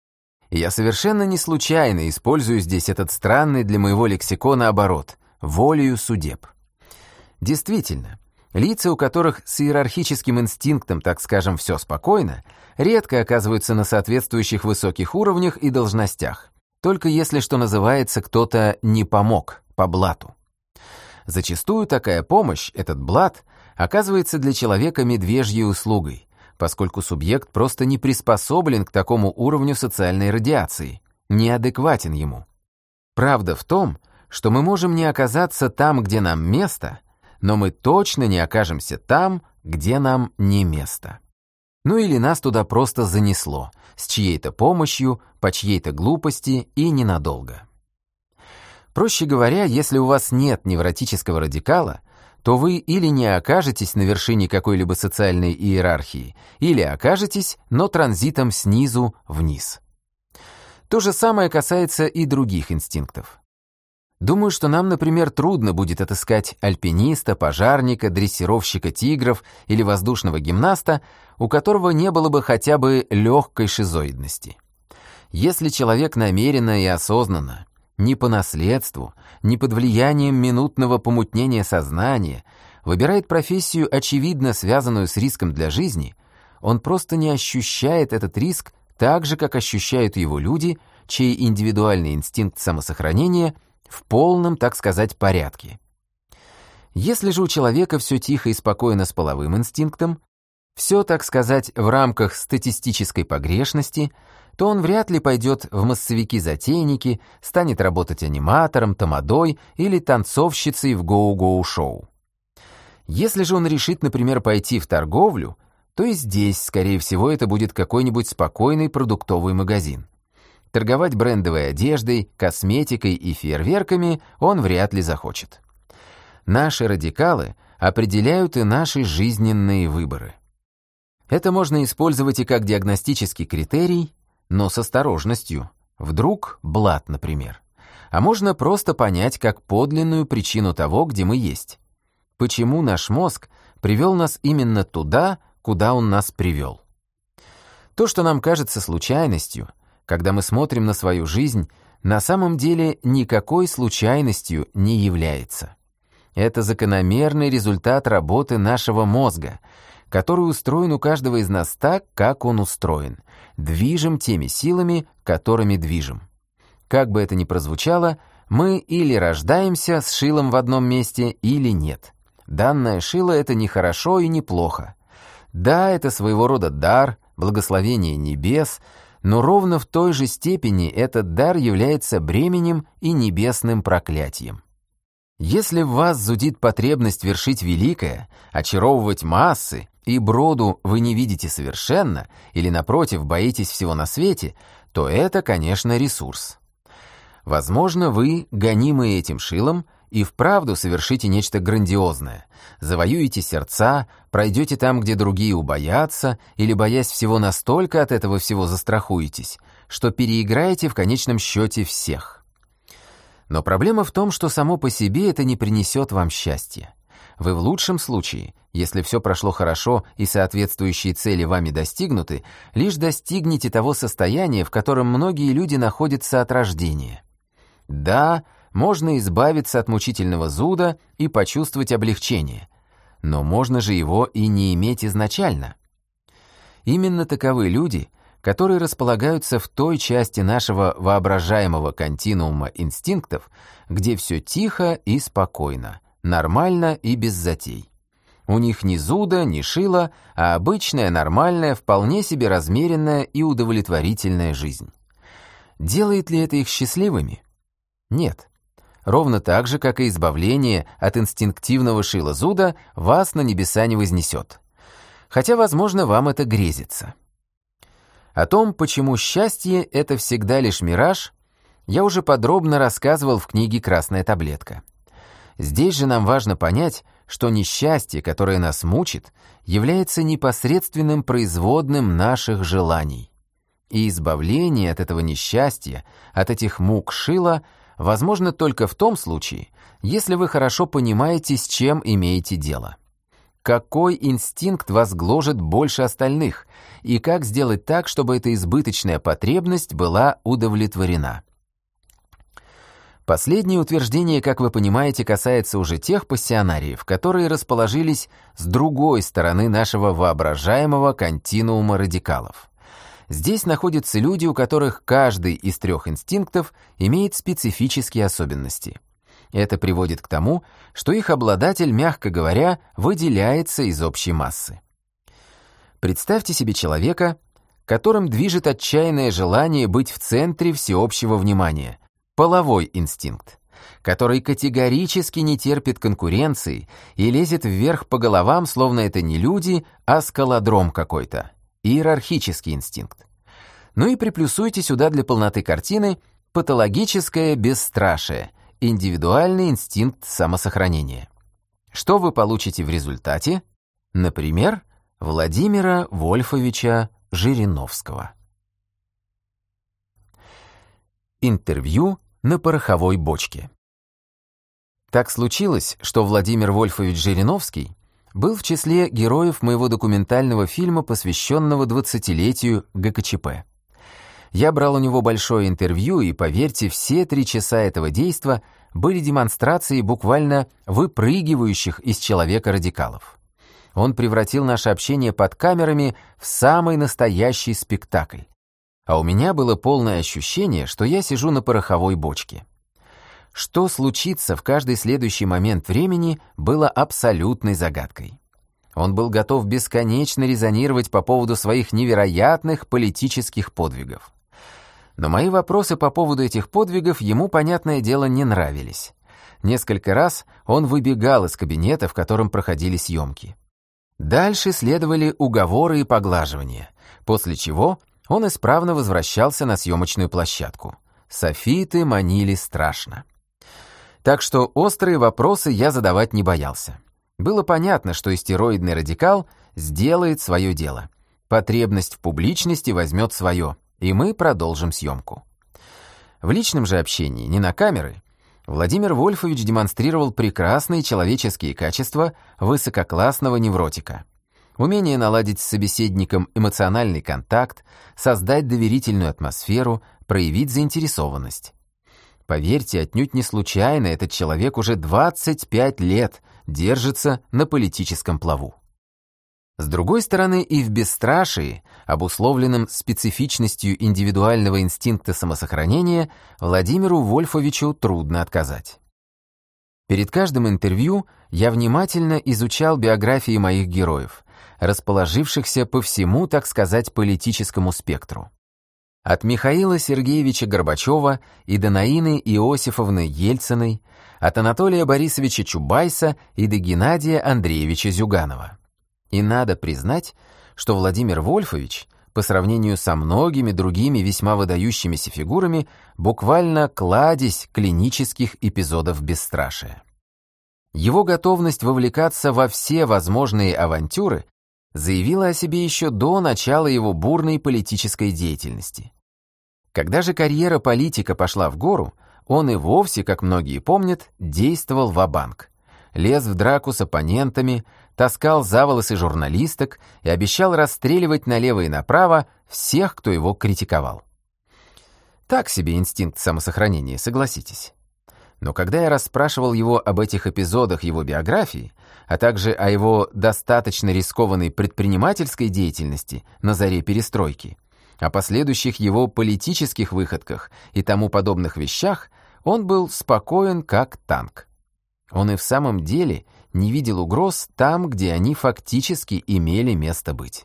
Я совершенно не случайно использую здесь этот странный для моего лексикона оборот «волею судеб». Действительно, лица, у которых с иерархическим инстинктом, так скажем, все спокойно, редко оказываются на соответствующих высоких уровнях и должностях, только если, что называется, кто-то не помог по блату. Зачастую такая помощь, этот блат, оказывается для человека медвежьей услугой, поскольку субъект просто не приспособлен к такому уровню социальной радиации, неадекватен ему. Правда в том, что мы можем не оказаться там, где нам место, но мы точно не окажемся там, где нам не место. Ну или нас туда просто занесло, с чьей-то помощью, по чьей-то глупости и ненадолго. Проще говоря, если у вас нет невротического радикала, то вы или не окажетесь на вершине какой-либо социальной иерархии, или окажетесь, но транзитом снизу вниз. То же самое касается и других инстинктов. Думаю, что нам, например, трудно будет отыскать альпиниста, пожарника, дрессировщика тигров или воздушного гимнаста, у которого не было бы хотя бы легкой шизоидности. Если человек намеренно и осознанно, не по наследству, не под влиянием минутного помутнения сознания, выбирает профессию, очевидно связанную с риском для жизни, он просто не ощущает этот риск так же, как ощущают его люди, чей индивидуальный инстинкт самосохранения в полном, так сказать, порядке. Если же у человека все тихо и спокойно с половым инстинктом, все, так сказать, в рамках статистической погрешности, то он вряд ли пойдет в массовики-затейники, станет работать аниматором, тамадой или танцовщицей в гоу-гоу-шоу. Если же он решит, например, пойти в торговлю, то и здесь, скорее всего, это будет какой-нибудь спокойный продуктовый магазин. Торговать брендовой одеждой, косметикой и фейерверками он вряд ли захочет. Наши радикалы определяют и наши жизненные выборы. Это можно использовать и как диагностический критерий, но с осторожностью. Вдруг блат, например. А можно просто понять как подлинную причину того, где мы есть. Почему наш мозг привел нас именно туда, куда он нас привел. То, что нам кажется случайностью, когда мы смотрим на свою жизнь, на самом деле никакой случайностью не является. Это закономерный результат работы нашего мозга, который устроен у каждого из нас так, как он устроен, движим теми силами, которыми движим. Как бы это ни прозвучало, мы или рождаемся с шилом в одном месте, или нет. Данное шило — это не хорошо и не плохо. Да, это своего рода дар, благословение небес, но ровно в той же степени этот дар является бременем и небесным проклятием. Если в вас зудит потребность вершить великое, очаровывать массы, и броду вы не видите совершенно, или, напротив, боитесь всего на свете, то это, конечно, ресурс. Возможно, вы, гонимые этим шилом, и вправду совершите нечто грандиозное, завоюете сердца, пройдете там, где другие убоятся, или, боясь всего, настолько от этого всего застрахуетесь, что переиграете в конечном счете всех. Но проблема в том, что само по себе это не принесет вам счастья. Вы в лучшем случае, если все прошло хорошо и соответствующие цели вами достигнуты, лишь достигнете того состояния, в котором многие люди находятся от рождения. Да, можно избавиться от мучительного зуда и почувствовать облегчение, но можно же его и не иметь изначально. Именно таковы люди, которые располагаются в той части нашего воображаемого континуума инстинктов, где все тихо и спокойно, нормально и без затей. У них ни зуда, ни шила, а обычная, нормальная, вполне себе размеренная и удовлетворительная жизнь. Делает ли это их счастливыми? Нет. ровно так же, как и избавление от инстинктивного шила зуда вас на небеса не вознесет. Хотя, возможно, вам это грезится. О том, почему счастье — это всегда лишь мираж, я уже подробно рассказывал в книге «Красная таблетка». Здесь же нам важно понять, что несчастье, которое нас мучит, является непосредственным производным наших желаний. И избавление от этого несчастья, от этих мук шила, возможно только в том случае, если вы хорошо понимаете, с чем имеете дело. Какой инстинкт вас гложет больше остальных, и как сделать так, чтобы эта избыточная потребность была удовлетворена. Последнее утверждение, как вы понимаете, касается уже тех пассионариев, которые расположились с другой стороны нашего воображаемого континуума радикалов. Здесь находятся люди, у которых каждый из трех инстинктов имеет специфические особенности. Это приводит к тому, что их обладатель, мягко говоря, выделяется из общей массы. Представьте себе человека, которым движет отчаянное желание быть в центре всеобщего внимания, половой инстинкт, который категорически не терпит конкуренции и лезет вверх по головам, словно это не люди, а скалодром какой-то, иерархический инстинкт. Ну и приплюсуйте сюда для полноты картины патологическое бесстрашие, индивидуальный инстинкт самосохранения. Что вы получите в результате? Например, Владимира Вольфовича Жириновского. Интервью на пороховой бочке. Так случилось, что Владимир Вольфович Жириновский был в числе героев моего документального фильма, посвященного 20-летию ГКЧП. Я брал у него большое интервью, и, поверьте, все 3 часа этого действа были демонстрацией буквально выпрыгивающих из человека радикалов. Он превратил наше общение под камерами в самый настоящий спектакль. А у меня было полное ощущение, что я сижу на пороховой бочке. Что случится в каждый следующий момент времени, было абсолютной загадкой. Он был готов бесконечно резонировать по поводу своих невероятных политических подвигов. Но мои вопросы по поводу этих подвигов ему, понятное дело, не нравились. Несколько раз он выбегал из кабинета, в котором проходили съемки. Дальше следовали уговоры и поглаживания, после чего он исправно возвращался на съемочную площадку. Софиты манили страшно. Так что острые вопросы я задавать не боялся. Было понятно, что истероидный радикал сделает свое дело. Потребность в публичности возьмет свое, и мы продолжим съемку. В личном же общении, не на камеры, Владимир Вольфович демонстрировал прекрасные человеческие качества высококлассного невротика. Умение наладить с собеседником эмоциональный контакт, создать доверительную атмосферу, проявить заинтересованность. Поверьте, отнюдь не случайно этот человек уже 25 лет держится на политическом плаву. С другой стороны, и в бесстрашии, обусловленном специфичностью индивидуального инстинкта самосохранения, Владимиру Вольфовичу трудно отказать. Перед каждым интервью я внимательно изучал биографии моих героев, расположившихся по всему, так сказать, политическому спектру. От Михаила Сергеевича Горбачева и до Наины Иосифовны Ельциной, от Анатолия Борисовича Чубайса и до Геннадия Андреевича Зюганова. И надо признать, что Владимир Вольфович, по сравнению со многими другими весьма выдающимися фигурами, буквально кладезь клинических эпизодов бесстрашия. Его готовность вовлекаться во все возможные авантюры заявила о себе еще до начала его бурной политической деятельности. Когда же карьера политика пошла в гору, он и вовсе, как многие помнят, действовал ва-банк. Лез в драку с оппонентами, таскал за волосы журналисток и обещал расстреливать налево и направо всех, кто его критиковал. Так себе инстинкт самосохранения, согласитесь. Но когда я расспрашивал его об этих эпизодах его биографии, а также о его достаточно рискованной предпринимательской деятельности на заре перестройки, о последующих его политических выходках и тому подобных вещах, он был спокоен как танк. Он и в самом деле не видел угроз там, где они фактически имели место быть.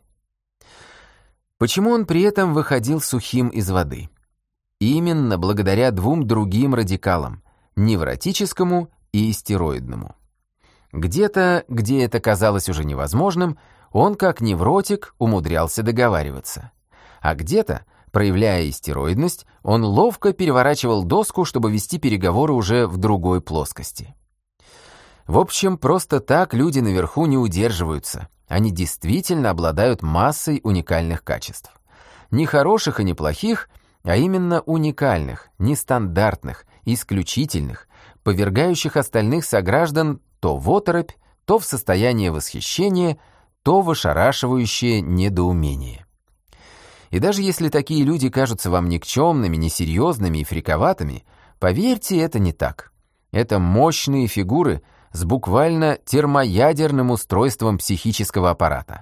Почему он при этом выходил сухим из воды? Именно благодаря 2 другим радикалам, невротическому и истероидному. Где-то, где это казалось уже невозможным, он как невротик умудрялся договариваться. А где-то, проявляя истероидность, он ловко переворачивал доску, чтобы вести переговоры уже в другой плоскости. В общем, просто так люди наверху не удерживаются. Они действительно обладают массой уникальных качеств. Не хороших и не плохих, а именно уникальных, нестандартных, исключительных, повергающих остальных сограждан то в оторопь, то в состояние восхищения, то в ошарашивающее недоумение. И даже если такие люди кажутся вам никчемными, несерьезными и фриковатыми, поверьте, это не так. Это мощные фигуры с буквально термоядерным устройством психического аппарата.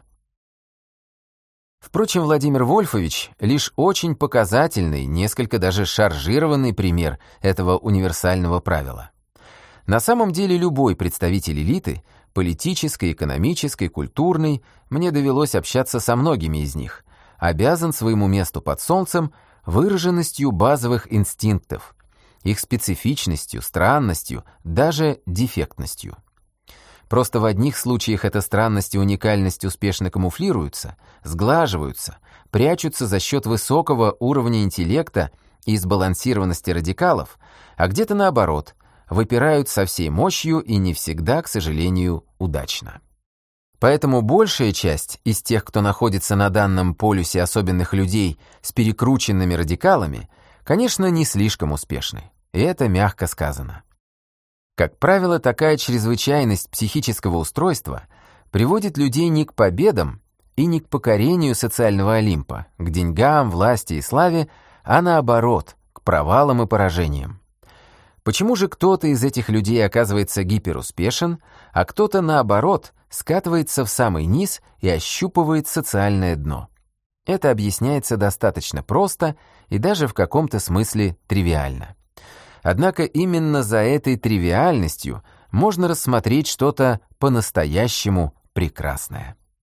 Впрочем, Владимир Вольфович — лишь очень показательный, несколько даже шаржированный пример этого универсального правила. На самом деле любой представитель элиты, политической, экономической, культурной, мне довелось общаться со многими из них, обязан своему месту под солнцем выраженностью базовых инстинктов, их специфичностью, странностью, даже дефектностью. Просто в одних случаях эта странность и уникальность успешно камуфлируются, сглаживаются, прячутся за счет высокого уровня интеллекта и сбалансированности радикалов, а где-то наоборот, выпирают со всей мощью и не всегда, к сожалению, удачно. Поэтому большая часть из тех, кто находится на данном полюсе особенных людей с перекрученными радикалами, конечно, не слишком успешны, и это мягко сказано. Как правило, такая чрезвычайность психического устройства приводит людей не к победам и не к покорению социального Олимпа, к деньгам, власти и славе, а наоборот, к провалам и поражениям. Почему же кто-то из этих людей оказывается гиперуспешен, а кто-то, наоборот, скатывается в самый низ и ощупывает социальное дно? Это объясняется достаточно просто и даже в каком-то смысле тривиально. Однако именно за этой тривиальностью можно рассмотреть что-то по-настоящему прекрасное.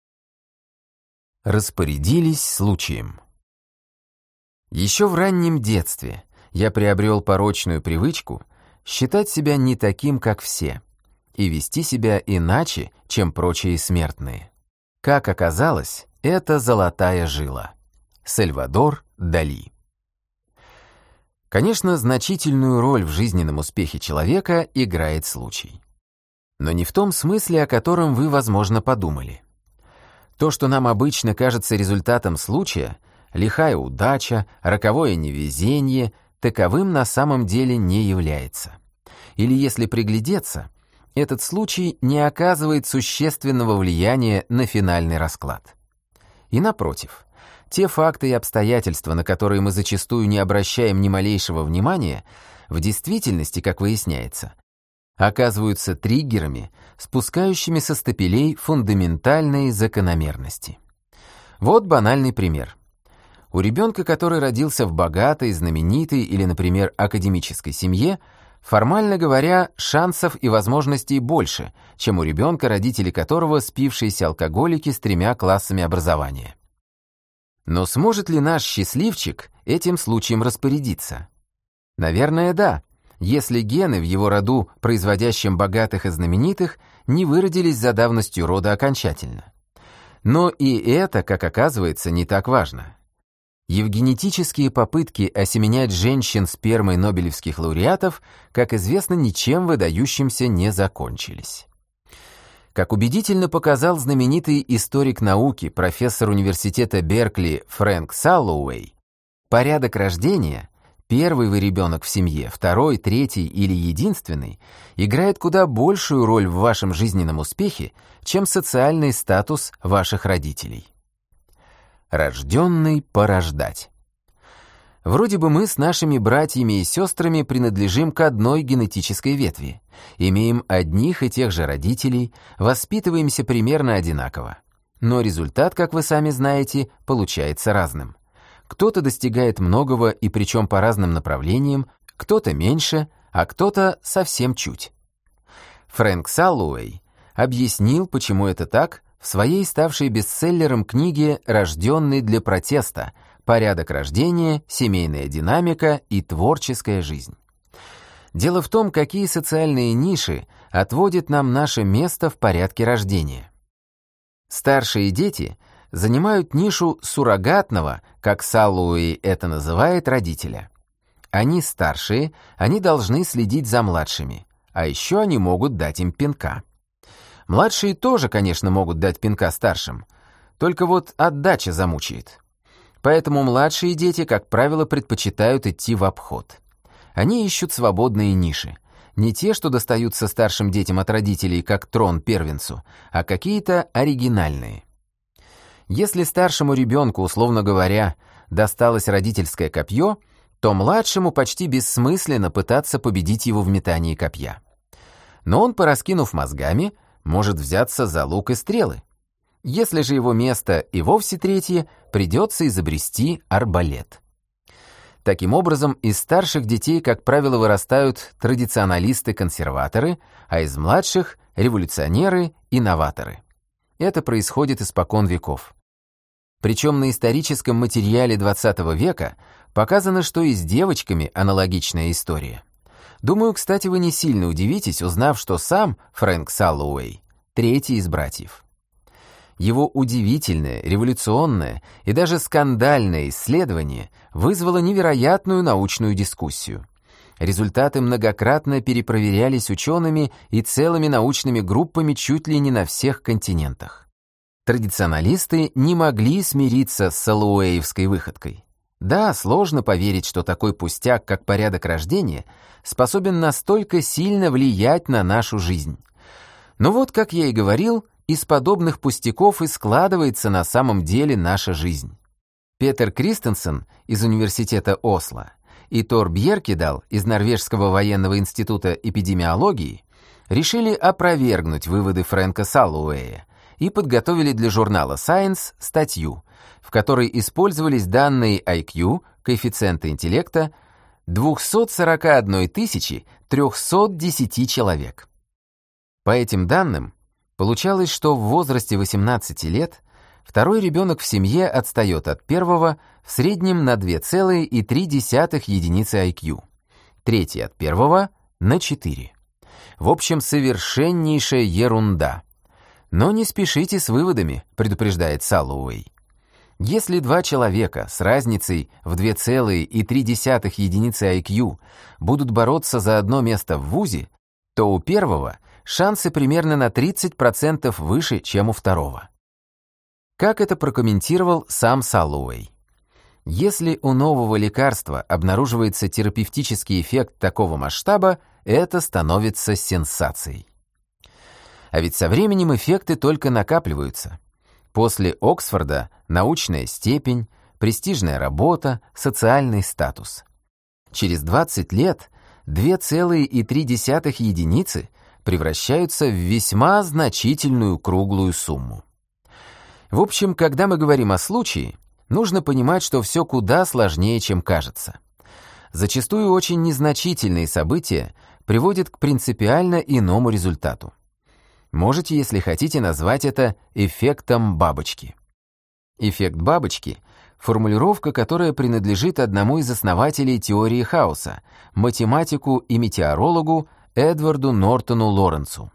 Распорядились случаем. Еще в раннем детстве я приобрел порочную привычку считать себя не таким, как все, и вести себя иначе, чем прочие смертные. Как оказалось, это золотая жила. Сальвадор Дали. Конечно, значительную роль в жизненном успехе человека играет случай. Но не в том смысле, о котором вы, возможно, подумали. То, что нам обычно кажется результатом случая, лихая удача, роковое невезение, таковым на самом деле не является. Или если приглядеться, этот случай не оказывает существенного влияния на финальный расклад. И напротив, те факты и обстоятельства, на которые мы зачастую не обращаем ни малейшего внимания, в действительности, как выясняется, оказываются триггерами, спускающими со стапелей фундаментальные закономерности. Вот банальный пример. У ребенка, который родился в богатой, знаменитой или, например, академической семье, формально говоря, шансов и возможностей больше, чем у ребенка, родители которого спившиеся алкоголики с 3 классами образования. Но сможет ли наш счастливчик этим случаем распорядиться? Наверное, да, если гены в его роду, производящем богатых и знаменитых, не выродились за давностью рода окончательно. Но и это, как оказывается, не так важно. Евгенетические попытки осеменять женщин спермой нобелевских лауреатов, как известно, ничем выдающимся не закончились. Как убедительно показал знаменитый историк науки, профессор университета Беркли Фрэнк Саллоуэй, порядок рождения, первый вы ребенок в семье, второй, третий или единственный, играет куда большую роль в вашем жизненном успехе, чем социальный статус ваших родителей. Рожденный порождать. Вроде бы мы с нашими братьями и сестрами принадлежим к одной генетической ветви, имеем одних и тех же родителей, воспитываемся примерно одинаково. Но результат, как вы сами знаете, получается разным. Кто-то достигает многого и причем по разным направлениям, кто-то меньше, а кто-то совсем чуть. Фрэнк Саллоуэй объяснил, почему это так, в своей ставшей бестселлером книге «Рожденный для протеста. Порядок рождения, семейная динамика и творческая жизнь». Дело в том, какие социальные ниши отводит нам наше место в порядке рождения. Старшие дети занимают нишу суррогатного, как Саллоуэй это называет, родителя. Они старшие, они должны следить за младшими, а еще они могут дать им пинка. Младшие тоже, конечно, могут дать пинка старшим, только вот отдача замучает. Поэтому младшие дети, как правило, предпочитают идти в обход. Они ищут свободные ниши. Не те, что достаются старшим детям от родителей, как трон первенцу, а какие-то оригинальные. Если старшему ребенку, условно говоря, досталось родительское копье, то младшему почти бессмысленно пытаться победить его в метании копья. Но он, пораскинув мозгами, может взяться за лук и стрелы. Если же его место и вовсе третье, придется изобрести арбалет. Таким образом, из старших детей, как правило, вырастают традиционалисты-консерваторы, а из младших — революционеры и новаторы. Это происходит испокон веков. Причем на историческом материале XX века показано, что и с девочками аналогичная история. Думаю, кстати, вы не сильно удивитесь, узнав, что сам Фрэнк Саллоуэй — третий из братьев. Его удивительное, революционное и даже скандальное исследование вызвало невероятную научную дискуссию. Результаты многократно перепроверялись учеными и целыми научными группами чуть ли не на всех континентах. Традиционалисты не могли смириться с саллоуэевской выходкой. Да, сложно поверить, что такой пустяк, как порядок рождения, способен настолько сильно влиять на нашу жизнь. Но вот, как я и говорил, из подобных пустяков и складывается на самом деле наша жизнь. Петер Кристенсен из университета Осло и Тор Бьеркедал из Норвежского военного института эпидемиологии решили опровергнуть выводы Фрэнка Саллоуэя и подготовили для журнала Science статью, в которой использовались данные IQ, коэффициента интеллекта, 241 310 человек. По этим данным, получалось, что в возрасте 18 лет второй ребенок в семье отстает от первого в среднем на 2,3 единицы IQ, третий от первого на 4. В общем, совершеннейшая ерунда. Но не спешите с выводами, предупреждает Саллоуэй. Если два человека с разницей в 2,3 единицы IQ будут бороться за одно место в вузе, то у первого шансы примерно на 30% выше, чем у второго. Как это прокомментировал сам Саллоуэй? Если у нового лекарства обнаруживается терапевтический эффект такого масштаба, это становится сенсацией. А ведь со временем эффекты только накапливаются. После Оксфорда научная степень, престижная работа, социальный статус. Через 20 лет 2,3 единицы превращаются в весьма значительную круглую сумму. В общем, когда мы говорим о случае, нужно понимать, что все куда сложнее, чем кажется. Зачастую очень незначительные события приводят к принципиально иному результату. Можете, если хотите, назвать это эффектом бабочки. Эффект бабочки — формулировка, которая принадлежит одному из основателей теории хаоса, математику и метеорологу Эдварду Нортону Лоренцу.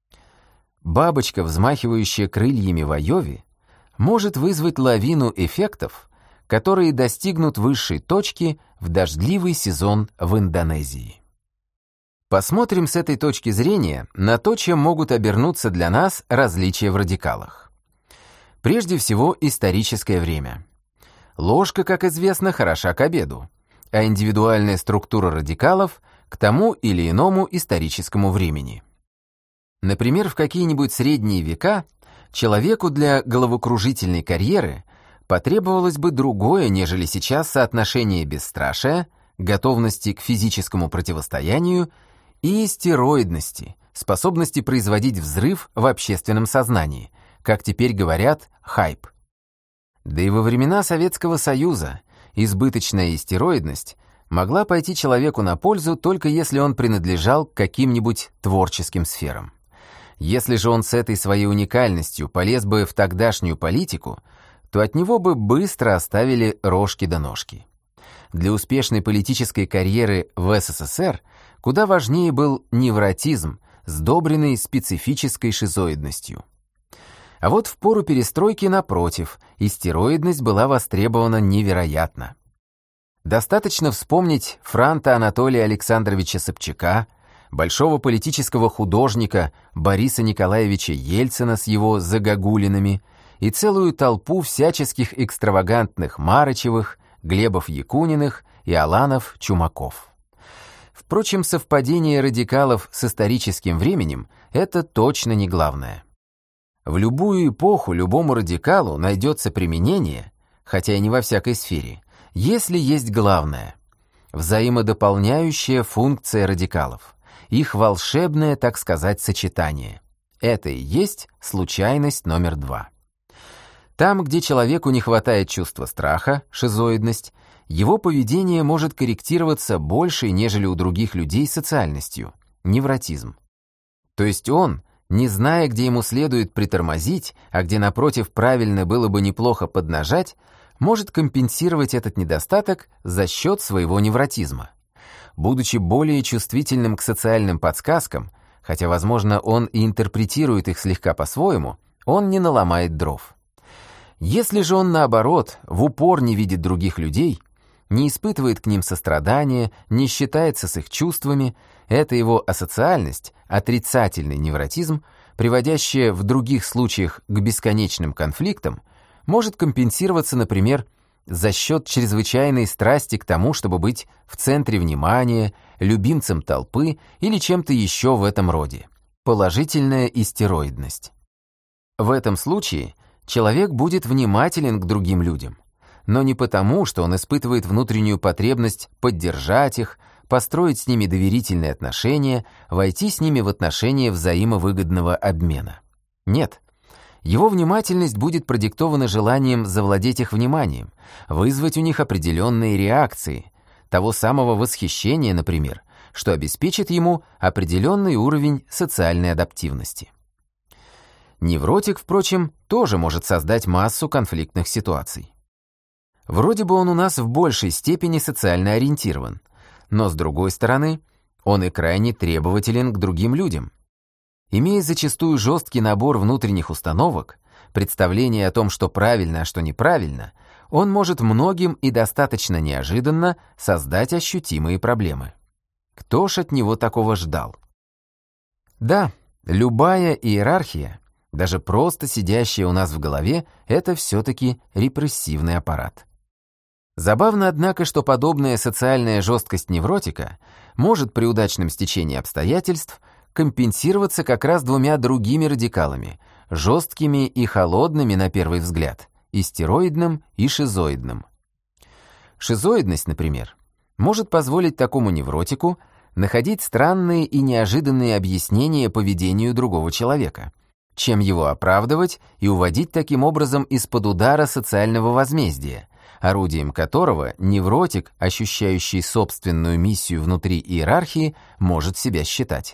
Бабочка, взмахивающая крыльями в Айове, может вызвать лавину эффектов, которые достигнут высшей точки в дождливый сезон в Индонезии. Посмотрим с этой точки зрения на то, чем могут обернуться для нас различия в радикалах. Прежде всего, историческое время. Ложка, как известно, хороша к обеду, а индивидуальная структура радикалов — к тому или иному историческому времени. Например, в какие-нибудь средние века человеку для головокружительной карьеры потребовалось бы другое, нежели сейчас, соотношение бесстрашия, готовности к физическому противостоянию и стероидности, способности производить взрыв в общественном сознании, как теперь говорят, хайп. Да и во времена Советского Союза избыточная истероидность могла пойти человеку на пользу только если он принадлежал к каким-нибудь творческим сферам. Если же он с этой своей уникальностью полез бы в тогдашнюю политику, то от него бы быстро оставили рожки да ножки. Для успешной политической карьеры в СССР Куда важнее был невротизм, сдобренный специфической шизоидностью. А вот в пору перестройки, напротив, истероидность была востребована невероятно. Достаточно вспомнить франта Анатолия Александровича Собчака, большого политического художника Бориса Николаевича Ельцина с его загогулинами и целую толпу всяческих экстравагантных Марычевых, Глебов Якуниных и Аланов Чумаков. Впрочем, совпадение радикалов с историческим временем – это точно не главное. В любую эпоху любому радикалу найдется применение, хотя и не во всякой сфере, если есть главное – взаимодополняющая функция радикалов, их волшебное, так сказать, сочетание. Это и есть случайность номер 2. Там, где человеку не хватает чувства страха, шизоидность, его поведение может корректироваться большей, нежели у других людей, социальностью, невротизм. То есть он, не зная, где ему следует притормозить, а где, напротив, правильно было бы неплохо поднажать, может компенсировать этот недостаток за счет своего невротизма. Будучи более чувствительным к социальным подсказкам, хотя, возможно, он и интерпретирует их слегка по-своему, он не наломает дров. Если же он, наоборот, в упор не видит других людей, не испытывает к ним сострадания, не считается с их чувствами, это его асоциальность, отрицательный невротизм, приводящая в других случаях к бесконечным конфликтам, может компенсироваться, например, за счет чрезвычайной страсти к тому, чтобы быть в центре внимания, любимцем толпы или чем-то еще в этом роде. Положительная истероидность. В этом случае человек будет внимателен к другим людям, но не потому, что он испытывает внутреннюю потребность поддержать их, построить с ними доверительные отношения, войти с ними в отношения взаимовыгодного обмена. Нет, его внимательность будет продиктована желанием завладеть их вниманием, вызвать у них определенные реакции, того самого восхищения, например, что обеспечит ему определенный уровень социальной адаптивности. Невротик, впрочем, тоже может создать массу конфликтных ситуаций. Вроде бы он у нас в большей степени социально ориентирован, но, с другой стороны, он и крайне требователен к другим людям. Имея зачастую жесткий набор внутренних установок, представление о том, что правильно, а что неправильно, он может многим и достаточно неожиданно создать ощутимые проблемы. Кто ж от него такого ждал? Да, любая иерархия, даже просто сидящая у нас в голове, это все-таки репрессивный аппарат. Забавно, однако, что подобная социальная жесткость невротика может при удачном стечении обстоятельств компенсироваться как раз двумя другими радикалами, жесткими и холодными на первый взгляд, истероидным и шизоидным. Шизоидность, например, может позволить такому невротику находить странные и неожиданные объяснения поведению другого человека, чем его оправдывать и уводить таким образом из-под удара социального возмездия, орудием которого невротик, ощущающий собственную миссию внутри иерархии, может себя считать.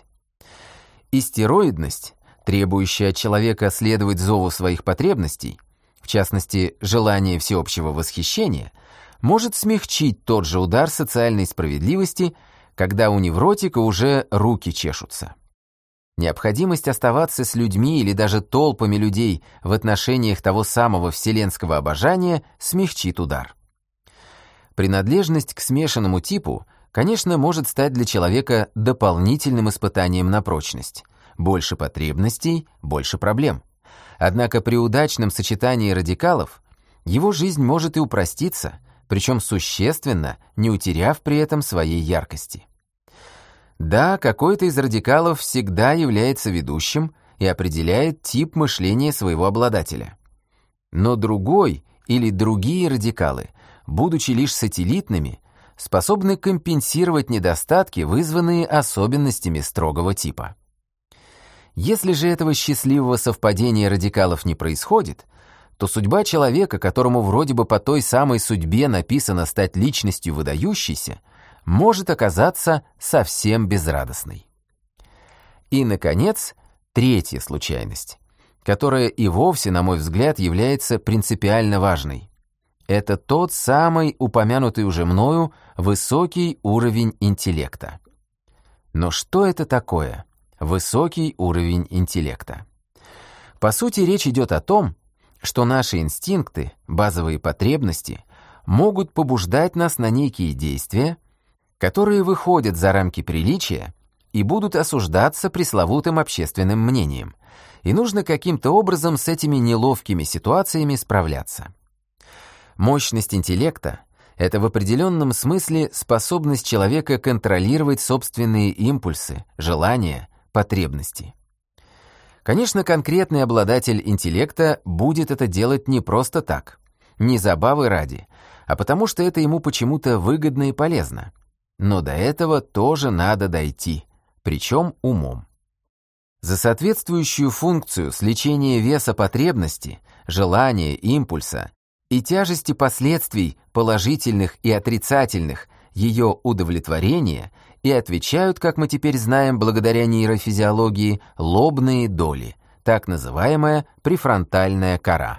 Истероидность, требующая от человека следовать зову своих потребностей, в частности, желание всеобщего восхищения, может смягчить тот же удар социальной справедливости, когда у невротика уже руки чешутся. Необходимость оставаться с людьми или даже толпами людей в отношениях того самого вселенского обожания смягчит удар. Принадлежность к смешанному типу, конечно, может стать для человека дополнительным испытанием на прочность. Больше потребностей, больше проблем. Однако при удачном сочетании радикалов его жизнь может и упроститься, причем существенно, не утеряв при этом своей яркости. Да, какой-то из радикалов всегда является ведущим и определяет тип мышления своего обладателя. Но другой или другие радикалы, будучи лишь сателлитными, способны компенсировать недостатки, вызванные особенностями строгого типа. Если же этого счастливого совпадения радикалов не происходит, то судьба человека, которому вроде бы по той самой судьбе написано стать личностью выдающейся, может оказаться совсем безрадостной. И, наконец, третья случайность, которая и вовсе, на мой взгляд, является принципиально важной. Это тот самый упомянутый уже мною высокий уровень интеллекта. Но что это такое высокий уровень интеллекта? По сути, речь идет о том, что наши инстинкты, базовые потребности, могут побуждать нас на некие действия, которые выходят за рамки приличия и будут осуждаться пресловутым общественным мнением, и нужно каким-то образом с этими неловкими ситуациями справляться. Мощность интеллекта — это в определенном смысле способность человека контролировать собственные импульсы, желания, потребности. Конечно, конкретный обладатель интеллекта будет это делать не просто так, не забавы ради, а потому что это ему почему-то выгодно и полезно. Но до этого тоже надо дойти, причем умом. За соответствующую функцию сличения веса потребности, желания, импульса и тяжести последствий положительных и отрицательных ее удовлетворения и отвечают, как мы теперь знаем благодаря нейрофизиологии, лобные доли, так называемая префронтальная кора.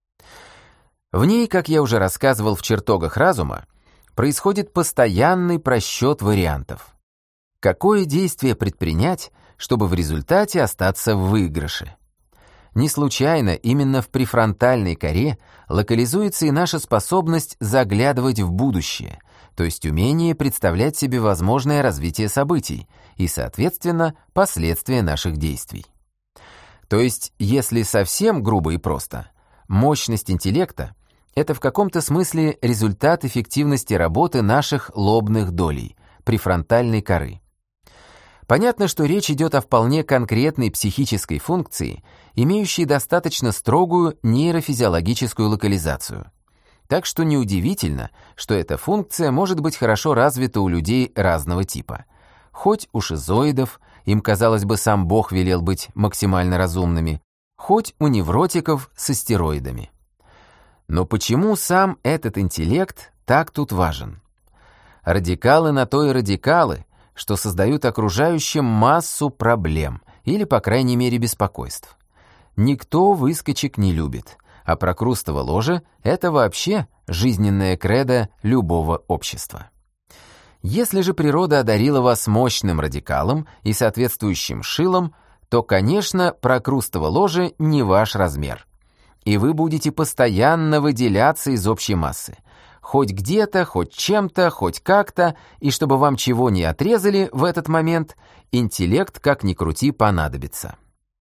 В ней, как я уже рассказывал в чертогах разума, происходит постоянный просчет вариантов. Какое действие предпринять, чтобы в результате остаться в выигрыше? Не случайно именно в префронтальной коре локализуется и наша способность заглядывать в будущее, то есть умение представлять себе возможное развитие событий и, соответственно, последствия наших действий. То есть, если совсем грубо и просто, мощность интеллекта — это в каком-то смысле результат эффективности работы наших лобных долей, префронтальной коры. Понятно, что речь идет о вполне конкретной психической функции, имеющей достаточно строгую нейрофизиологическую локализацию. Так что неудивительно, что эта функция может быть хорошо развита у людей разного типа. Хоть у шизоидов, им, казалось бы, сам Бог велел быть максимально разумными, хоть у невротиков с стероидами. Но почему сам этот интеллект так тут важен? Радикалы на то и радикалы, что создают окружающим массу проблем или, по крайней мере, беспокойств. Никто выскочек не любит, а прокрустово ложе — это вообще жизненное кредо любого общества. Если же природа одарила вас мощным радикалом и соответствующим шилом, то, конечно, прокрустово ложе не ваш размер. И вы будете постоянно выделяться из общей массы. Хоть где-то, хоть чем-то, хоть как-то, и чтобы вам чего не отрезали в этот момент, интеллект, как ни крути, понадобится.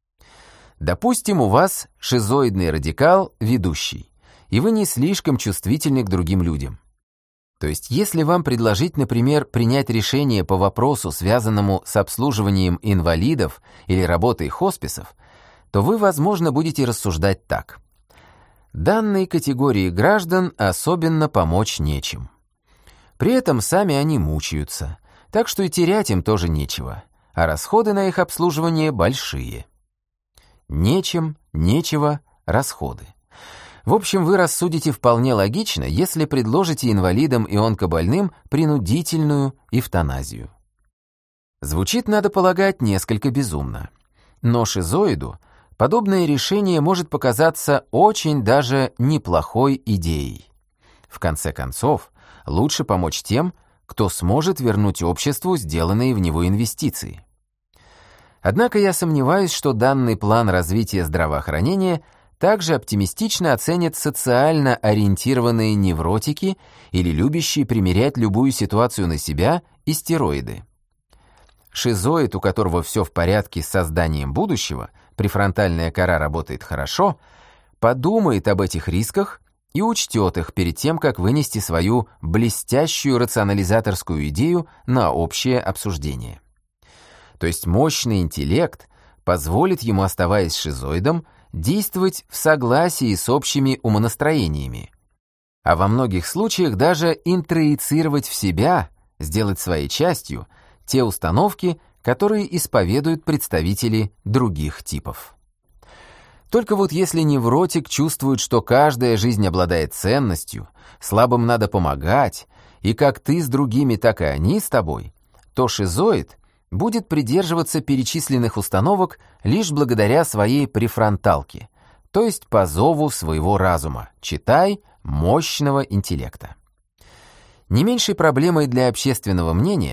Допустим, у вас шизоидный радикал ведущий, и вы не слишком чувствительны к другим людям. То есть, если вам предложить, например, принять решение по вопросу, связанному с обслуживанием инвалидов или работой хосписов, то вы, возможно, будете рассуждать так. Данной категории граждан особенно помочь нечем. При этом сами они мучаются, так что и терять им тоже нечего, а расходы на их обслуживание большие. Нечем, нечего, расходы. В общем, вы рассудите вполне логично, если предложите инвалидам и онкобольным принудительную эвтаназию. Звучит, надо полагать, несколько безумно. Но шизоиду подобное решение может показаться очень даже неплохой идеей. В конце концов, лучше помочь тем, кто сможет вернуть обществу сделанные в него инвестиции. Однако я сомневаюсь, что данный план развития здравоохранения также оптимистично оценят социально ориентированные невротики или любящие примерять любую ситуацию на себя истероиды. Шизоид, у которого все в порядке с созданием будущего, префронтальная кора работает хорошо, подумает об этих рисках и учтет их перед тем, как вынести свою блестящую рационализаторскую идею на общее обсуждение. То есть мощный интеллект позволит ему, оставаясь шизоидом, действовать в согласии с общими умонастроениями, а во многих случаях даже интроицировать в себя, сделать своей частью те установки, которые исповедуют представители других типов. Только вот если невротик чувствует, что каждая жизнь обладает ценностью, слабым надо помогать, и как ты с другими, так и они с тобой, то шизоид будет придерживаться перечисленных установок лишь благодаря своей префронталке, то есть по зову своего разума, читай, мощного интеллекта. Не меньшей проблемой для общественного мнения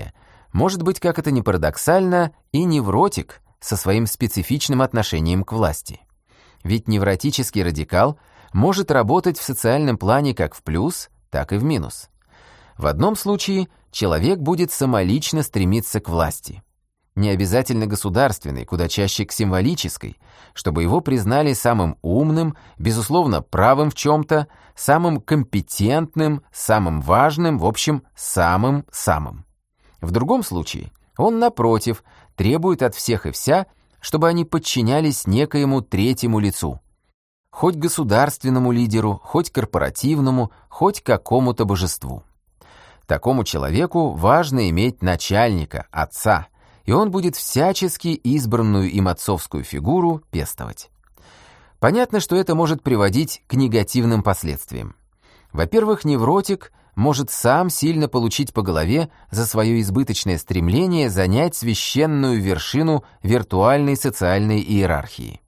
может быть, как это ни парадоксально, и невротик со своим специфичным отношением к власти. Ведь невротический радикал может работать в социальном плане как в плюс, так и в минус. В одном случае человек будет самолично стремиться к власти. Не обязательно государственной, куда чаще к символической, чтобы его признали самым умным, безусловно правым в чем-то, самым компетентным, самым важным, в общем, самым-самым. В другом случае он, напротив, требует от всех и вся, чтобы они подчинялись некоему третьему лицу. Хоть государственному лидеру, хоть корпоративному, хоть какому-то божеству. Такому человеку важно иметь начальника, отца, и он будет всячески избранную им отцовскую фигуру пестовать. Понятно, что это может приводить к негативным последствиям. Во-первых, невротик может сам сильно получить по голове за свое избыточное стремление занять священную вершину виртуальной социальной иерархии.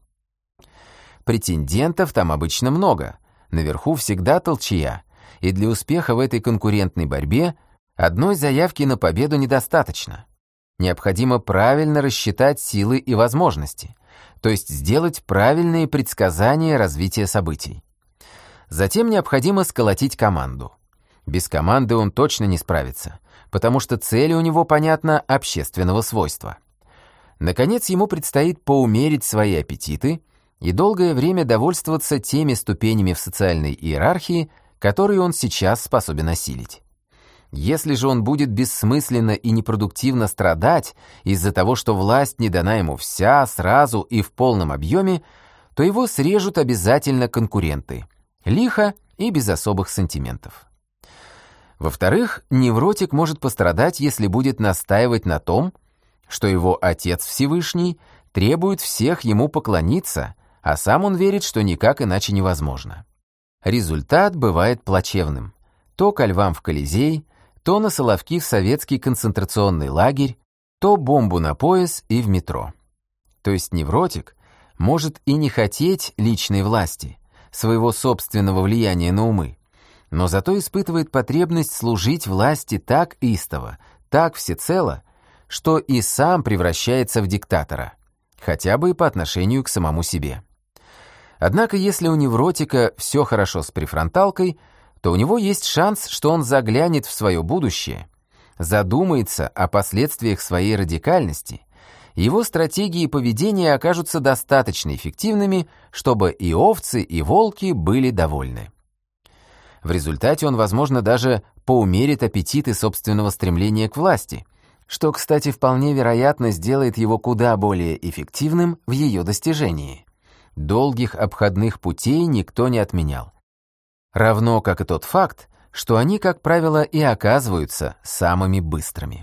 Претендентов там обычно много, наверху всегда толчья, и для успеха в этой конкурентной борьбе одной заявки на победу недостаточно. Необходимо правильно рассчитать силы и возможности, то есть сделать правильные предсказания развития событий. Затем необходимо сколотить команду. Без команды он точно не справится, потому что цель у него, понятно, общественного свойства. Наконец, ему предстоит поумерить свои аппетиты и долгое время довольствоваться теми ступенями в социальной иерархии, которые он сейчас способен осилить. Если же он будет бессмысленно и непродуктивно страдать из-за того, что власть не дана ему вся, сразу и в полном объеме, то его срежут обязательно конкуренты, лихо и без особых сантиментов. Во-вторых, невротик может пострадать, если будет настаивать на том, что его Отец Всевышний требует всех ему поклониться, а сам он верит, что никак иначе невозможно. Результат бывает плачевным. То ко львам в Колизей, то на Соловки в советский концентрационный лагерь, то бомбу на пояс и в метро. То есть невротик может и не хотеть личной власти, своего собственного влияния на умы, но зато испытывает потребность служить власти так истово, так всецело, что и сам превращается в диктатора, хотя бы и по отношению к самому себе. Однако, если у невротика все хорошо с префронталкой, то у него есть шанс, что он заглянет в свое будущее, задумается о последствиях своей радикальности, и его стратегии поведения окажутся достаточно эффективными, чтобы и овцы, и волки были довольны. В результате он, возможно, даже поумерит аппетиты собственного стремления к власти, что, кстати, вполне вероятно сделает его куда более эффективным в ее достижении. Долгих обходных путей никто не отменял. Равно как и тот факт, что они, как правило, и оказываются самыми быстрыми.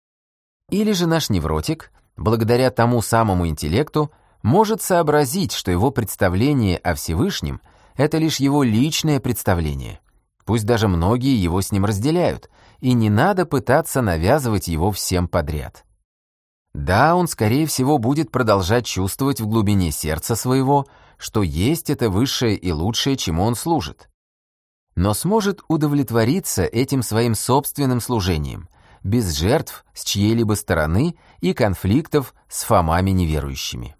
Или же наш невротик, благодаря тому самому интеллекту, может сообразить, что его представление о Всевышнем — это лишь его личное представление. Пусть даже многие его с ним разделяют, и не надо пытаться навязывать его всем подряд. Да, он, скорее всего, будет продолжать чувствовать в глубине сердца своего, что есть это высшее и лучшее, чему он служит. Но сможет удовлетвориться этим своим собственным служением, без жертв с чьей-либо стороны и конфликтов с фомами неверующими.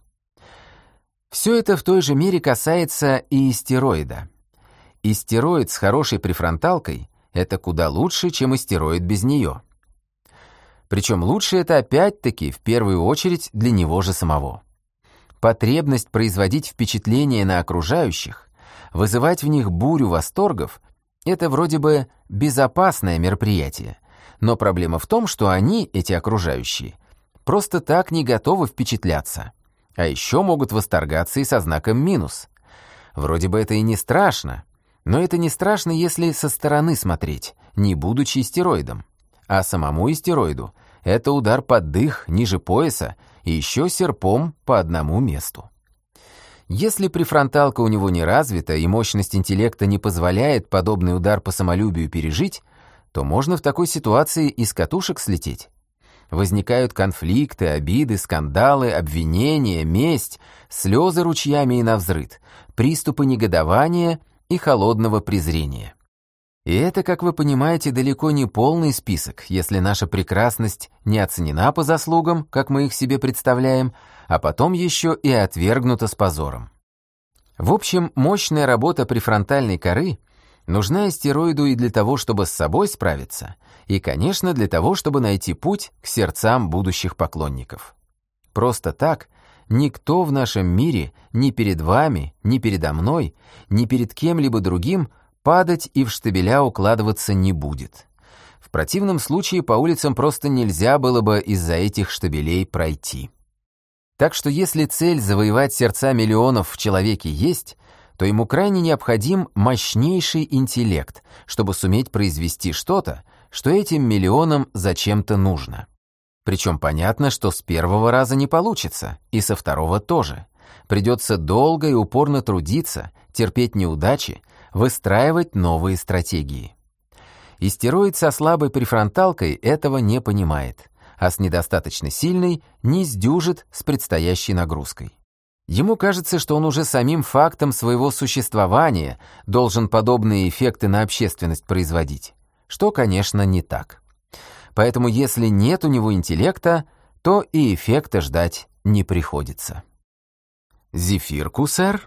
Все это в той же мере касается и истероида. Истероид с хорошей префронталкой — это куда лучше, чем истероид без нее. Причем лучше это опять-таки в первую очередь для него же самого. Потребность производить впечатление на окружающих, вызывать в них бурю восторгов — это вроде бы безопасное мероприятие, но проблема в том, что они, эти окружающие, просто так не готовы впечатляться, а еще могут восторгаться и со знаком минус. Вроде бы это и не страшно, но это не страшно, если со стороны смотреть, не будучи истероидом. А самому истероиду это удар под дых ниже пояса и еще серпом по одному месту. Если префронталка у него не развита и мощность интеллекта не позволяет подобный удар по самолюбию пережить, то можно в такой ситуации из катушек слететь. Возникают конфликты, обиды, скандалы, обвинения, месть, слезы ручьями и навзрыд, приступы негодования и холодного презрения. И это, как вы понимаете, далеко не полный список, если наша прекрасность не оценена по заслугам, как мы их себе представляем, а потом еще и отвергнута с позором. В общем, мощная работа префронтальной коры нужна астероиду и для того, чтобы с собой справиться, и, конечно, для того, чтобы найти путь к сердцам будущих поклонников. Просто так никто в нашем мире ни перед вами, ни передо мной, ни перед кем-либо другим падать и в штабеля укладываться не будет. В противном случае по улицам просто нельзя было бы из-за этих штабелей пройти. Так что если цель завоевать сердца миллионов в человеке есть, то ему крайне необходим мощнейший интеллект, чтобы суметь произвести что-то, что этим миллионам зачем-то нужно. Причем понятно, что с первого раза не получится, и со второго тоже. Придется долго и упорно трудиться, терпеть неудачи, выстраивать новые стратегии. Истероид со слабой префронталкой этого не понимает, а с недостаточно сильной не сдюжит с предстоящей нагрузкой. Ему кажется, что он уже самим фактом своего существования должен подобные эффекты на общественность производить, что, конечно, не так. Поэтому если нет у него интеллекта, то и эффекта ждать не приходится. Зефирку, сэр?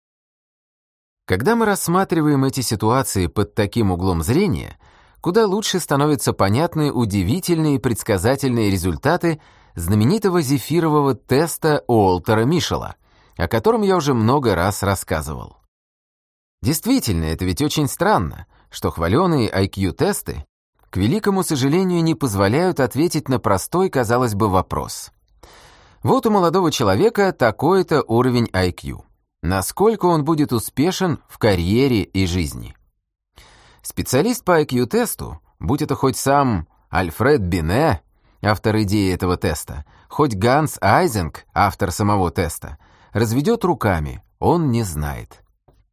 Когда мы рассматриваем эти ситуации под таким углом зрения, куда лучше становятся понятны удивительные предсказательные результаты знаменитого зефирового теста Уолтера Мишела, о котором я уже много раз рассказывал. Действительно, это ведь очень странно, что хваленые IQ-тесты, к великому сожалению, не позволяют ответить на простой, казалось бы, вопрос. Вот у молодого человека такой-то уровень IQ. Насколько он будет успешен в карьере и жизни? Специалист по IQ-тесту, будь это хоть сам Альфред Бине, автор идеи этого теста, хоть Ганс Айзенг, автор самого теста, разведет руками, он не знает.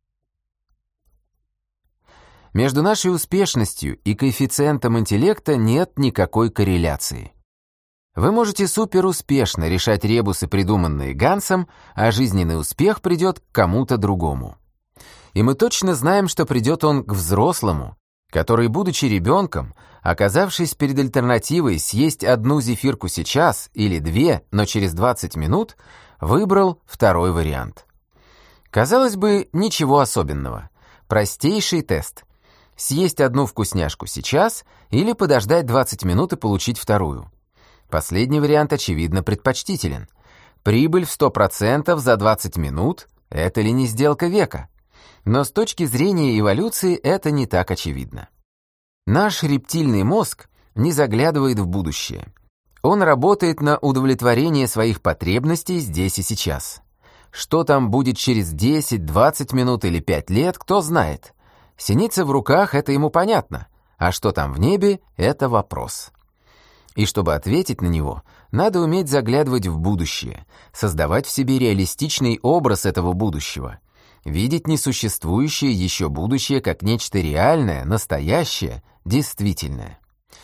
Между нашей успешностью и коэффициентом интеллекта нет никакой корреляции. Вы можете суперуспешно решать ребусы, придуманные Гансом, а жизненный успех придет к кому-то другому. И мы точно знаем, что придет он к взрослому, который, будучи ребенком, оказавшись перед альтернативой съесть одну зефирку сейчас или две, но через 20 минут, выбрал второй вариант. Казалось бы, ничего особенного. Простейший тест. Съесть одну вкусняшку сейчас или подождать 20 минут и получить вторую. Последний вариант, очевидно, предпочтителен. Прибыль в 100% за 20 минут – это ли не сделка века? Но с точки зрения эволюции это не так очевидно. Наш рептильный мозг не заглядывает в будущее. Он работает на удовлетворение своих потребностей здесь и сейчас. Что там будет через 10, 20 минут или 5 лет, кто знает. Синица в руках – это ему понятно, а что там в небе – это вопрос. И чтобы ответить на него, надо уметь заглядывать в будущее, создавать в себе реалистичный образ этого будущего, видеть несуществующее еще будущее как нечто реальное, настоящее, действительное.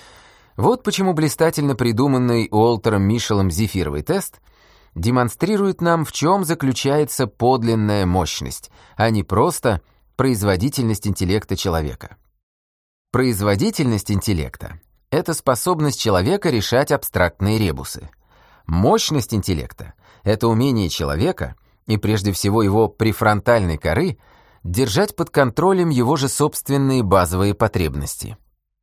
Вот почему блистательно придуманный Уолтером Мишелом зефировый тест демонстрирует нам, в чем заключается подлинная мощность, а не просто производительность интеллекта человека. Производительность интеллекта — это способность человека решать абстрактные ребусы. Мощность интеллекта — это умение человека, и прежде всего его префронтальной коры, держать под контролем его же собственные базовые потребности.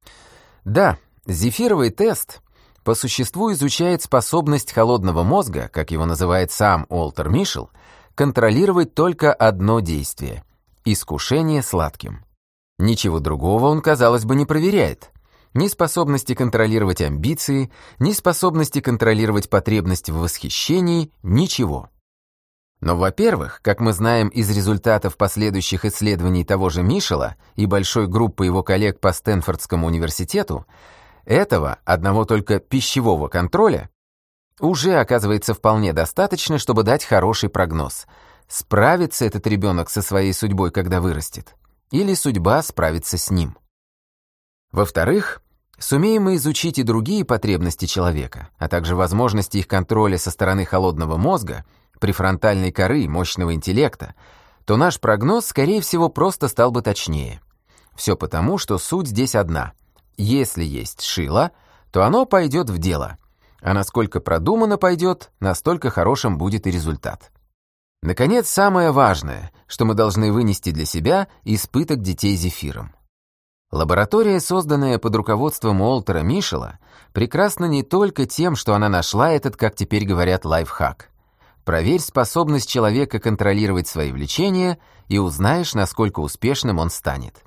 Да, зефировый тест по существу изучает способность холодного мозга, как его называет сам Уолтер Мишел, контролировать только одно действие — искушение сладким. Ничего другого он, казалось бы, не проверяет. Ни способности контролировать амбиции, ни способности контролировать потребность в восхищении, ничего. Но, во-первых, как мы знаем из результатов последующих исследований того же Мишела и большой группы его коллег по Стэнфордскому университету, этого, одного только пищевого контроля, уже оказывается вполне достаточно, чтобы дать хороший прогноз. Справится этот ребенок со своей судьбой, когда вырастет, или судьба справится с ним. Во-вторых, сумеем мы изучить и другие потребности человека, а также возможности их контроля со стороны холодного мозга, префронтальной коры, мощного интеллекта, то наш прогноз, скорее всего, просто стал бы точнее. Все потому, что суть здесь одна. Если есть шило, то оно пойдет в дело. А насколько продуманно пойдет, настолько хорошим будет и результат. Наконец, самое важное, что мы должны вынести для себя из пыток детей зефиром. Лаборатория, созданная под руководством Уолтера Мишела, прекрасна не только тем, что она нашла этот, как теперь говорят, лайфхак. Проверь способность человека контролировать свои влечения и узнаешь, насколько успешным он станет.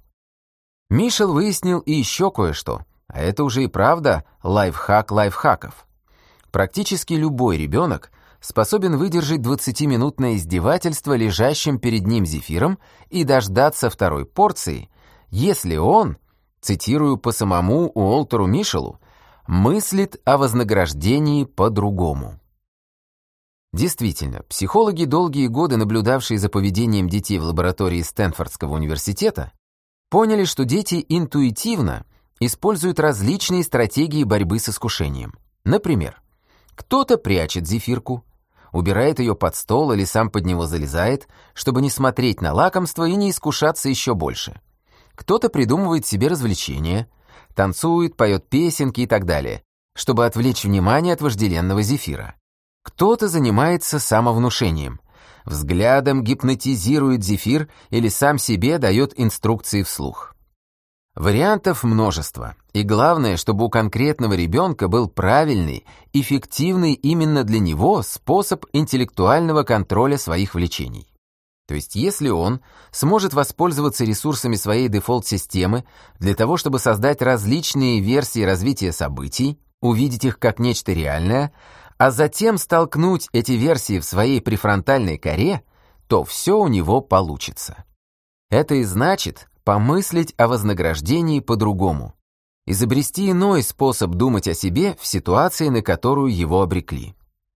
Мишел выяснил и еще кое-что, а это уже и правда лайфхак лайфхаков. Практически любой ребенок способен выдержать 20-минутное издевательство лежащим перед ним зефиром и дождаться второй порции, если он, цитирую по самому Уолтеру Мишелу, мыслит о вознаграждении по-другому. Действительно, психологи, долгие годы наблюдавшие за поведением детей в лаборатории Стэнфордского университета, поняли, что дети интуитивно используют различные стратегии борьбы с искушением. Например, кто-то прячет зефирку, убирает ее под стол или сам под него залезает, чтобы не смотреть на лакомство и не искушаться еще больше. Кто-то придумывает себе развлечения, танцует, поет песенки и так далее, чтобы отвлечь внимание от вожделенного зефира. Кто-то занимается самовнушением, взглядом гипнотизирует зефир или сам себе дает инструкции вслух. Вариантов множество, и главное, чтобы у конкретного ребенка был правильный, эффективный именно для него способ интеллектуального контроля своих влечений. То есть если он сможет воспользоваться ресурсами своей дефолт-системы для того, чтобы создать различные версии развития событий, увидеть их как нечто реальное, а затем столкнуть эти версии в своей префронтальной коре, то все у него получится. Это и значит помыслить о вознаграждении по-другому, изобрести иной способ думать о себе в ситуации, на которую его обрекли.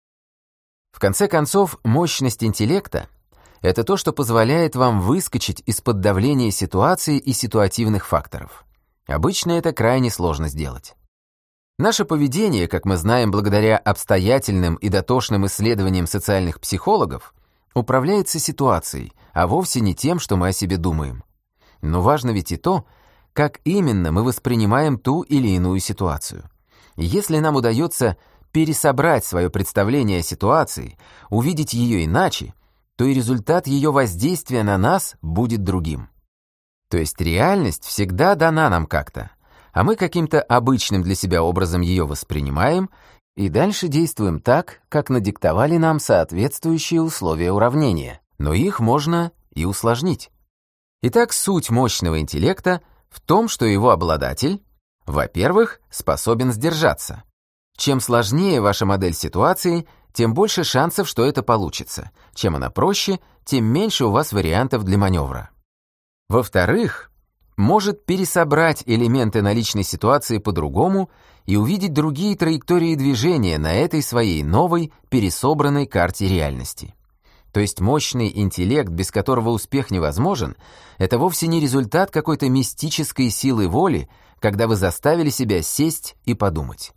В конце концов, мощность интеллекта — это то, что позволяет вам выскочить из-под давления ситуации и ситуативных факторов. Обычно это крайне сложно сделать. Наше поведение, как мы знаем благодаря обстоятельным и дотошным исследованиям социальных психологов, управляется ситуацией, а вовсе не тем, что мы о себе думаем. Но важно ведь и то, как именно мы воспринимаем ту или иную ситуацию. И если нам удается пересобрать свое представление о ситуации, увидеть ее иначе, то и результат ее воздействия на нас будет другим. То есть реальность всегда дана нам как-то, а мы каким-то обычным для себя образом ее воспринимаем и дальше действуем так, как надиктовали нам соответствующие условия уравнения, но их можно и усложнить. Итак, суть мощного интеллекта в том, что его обладатель, во-первых, способен сдержаться. Чем сложнее ваша модель ситуации, тем больше шансов, что это получится. Чем она проще, тем меньше у вас вариантов для маневра. Во-вторых, может пересобрать элементы наличной ситуации по-другому и увидеть другие траектории движения на этой своей новой, пересобранной карте реальности. То есть мощный интеллект, без которого успех невозможен, это вовсе не результат какой-то мистической силы воли, когда вы заставили себя сесть и подумать.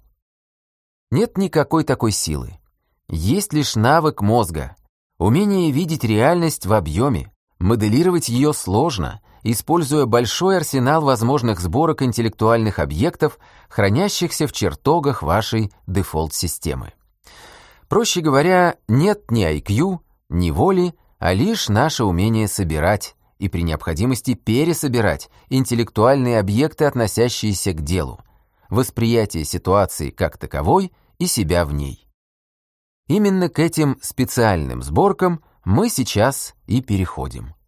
Нет никакой такой силы. Есть лишь навык мозга, умение видеть реальность в объеме, моделировать ее сложно, используя большой арсенал возможных сборок интеллектуальных объектов, хранящихся в чертогах вашей дефолт-системы. Проще говоря, нет ни IQ, ни воли, а лишь наше умение собирать и при необходимости пересобирать интеллектуальные объекты, относящиеся к делу, восприятие ситуации как таковой и себя в ней. Именно к этим специальным сборкам мы сейчас и переходим.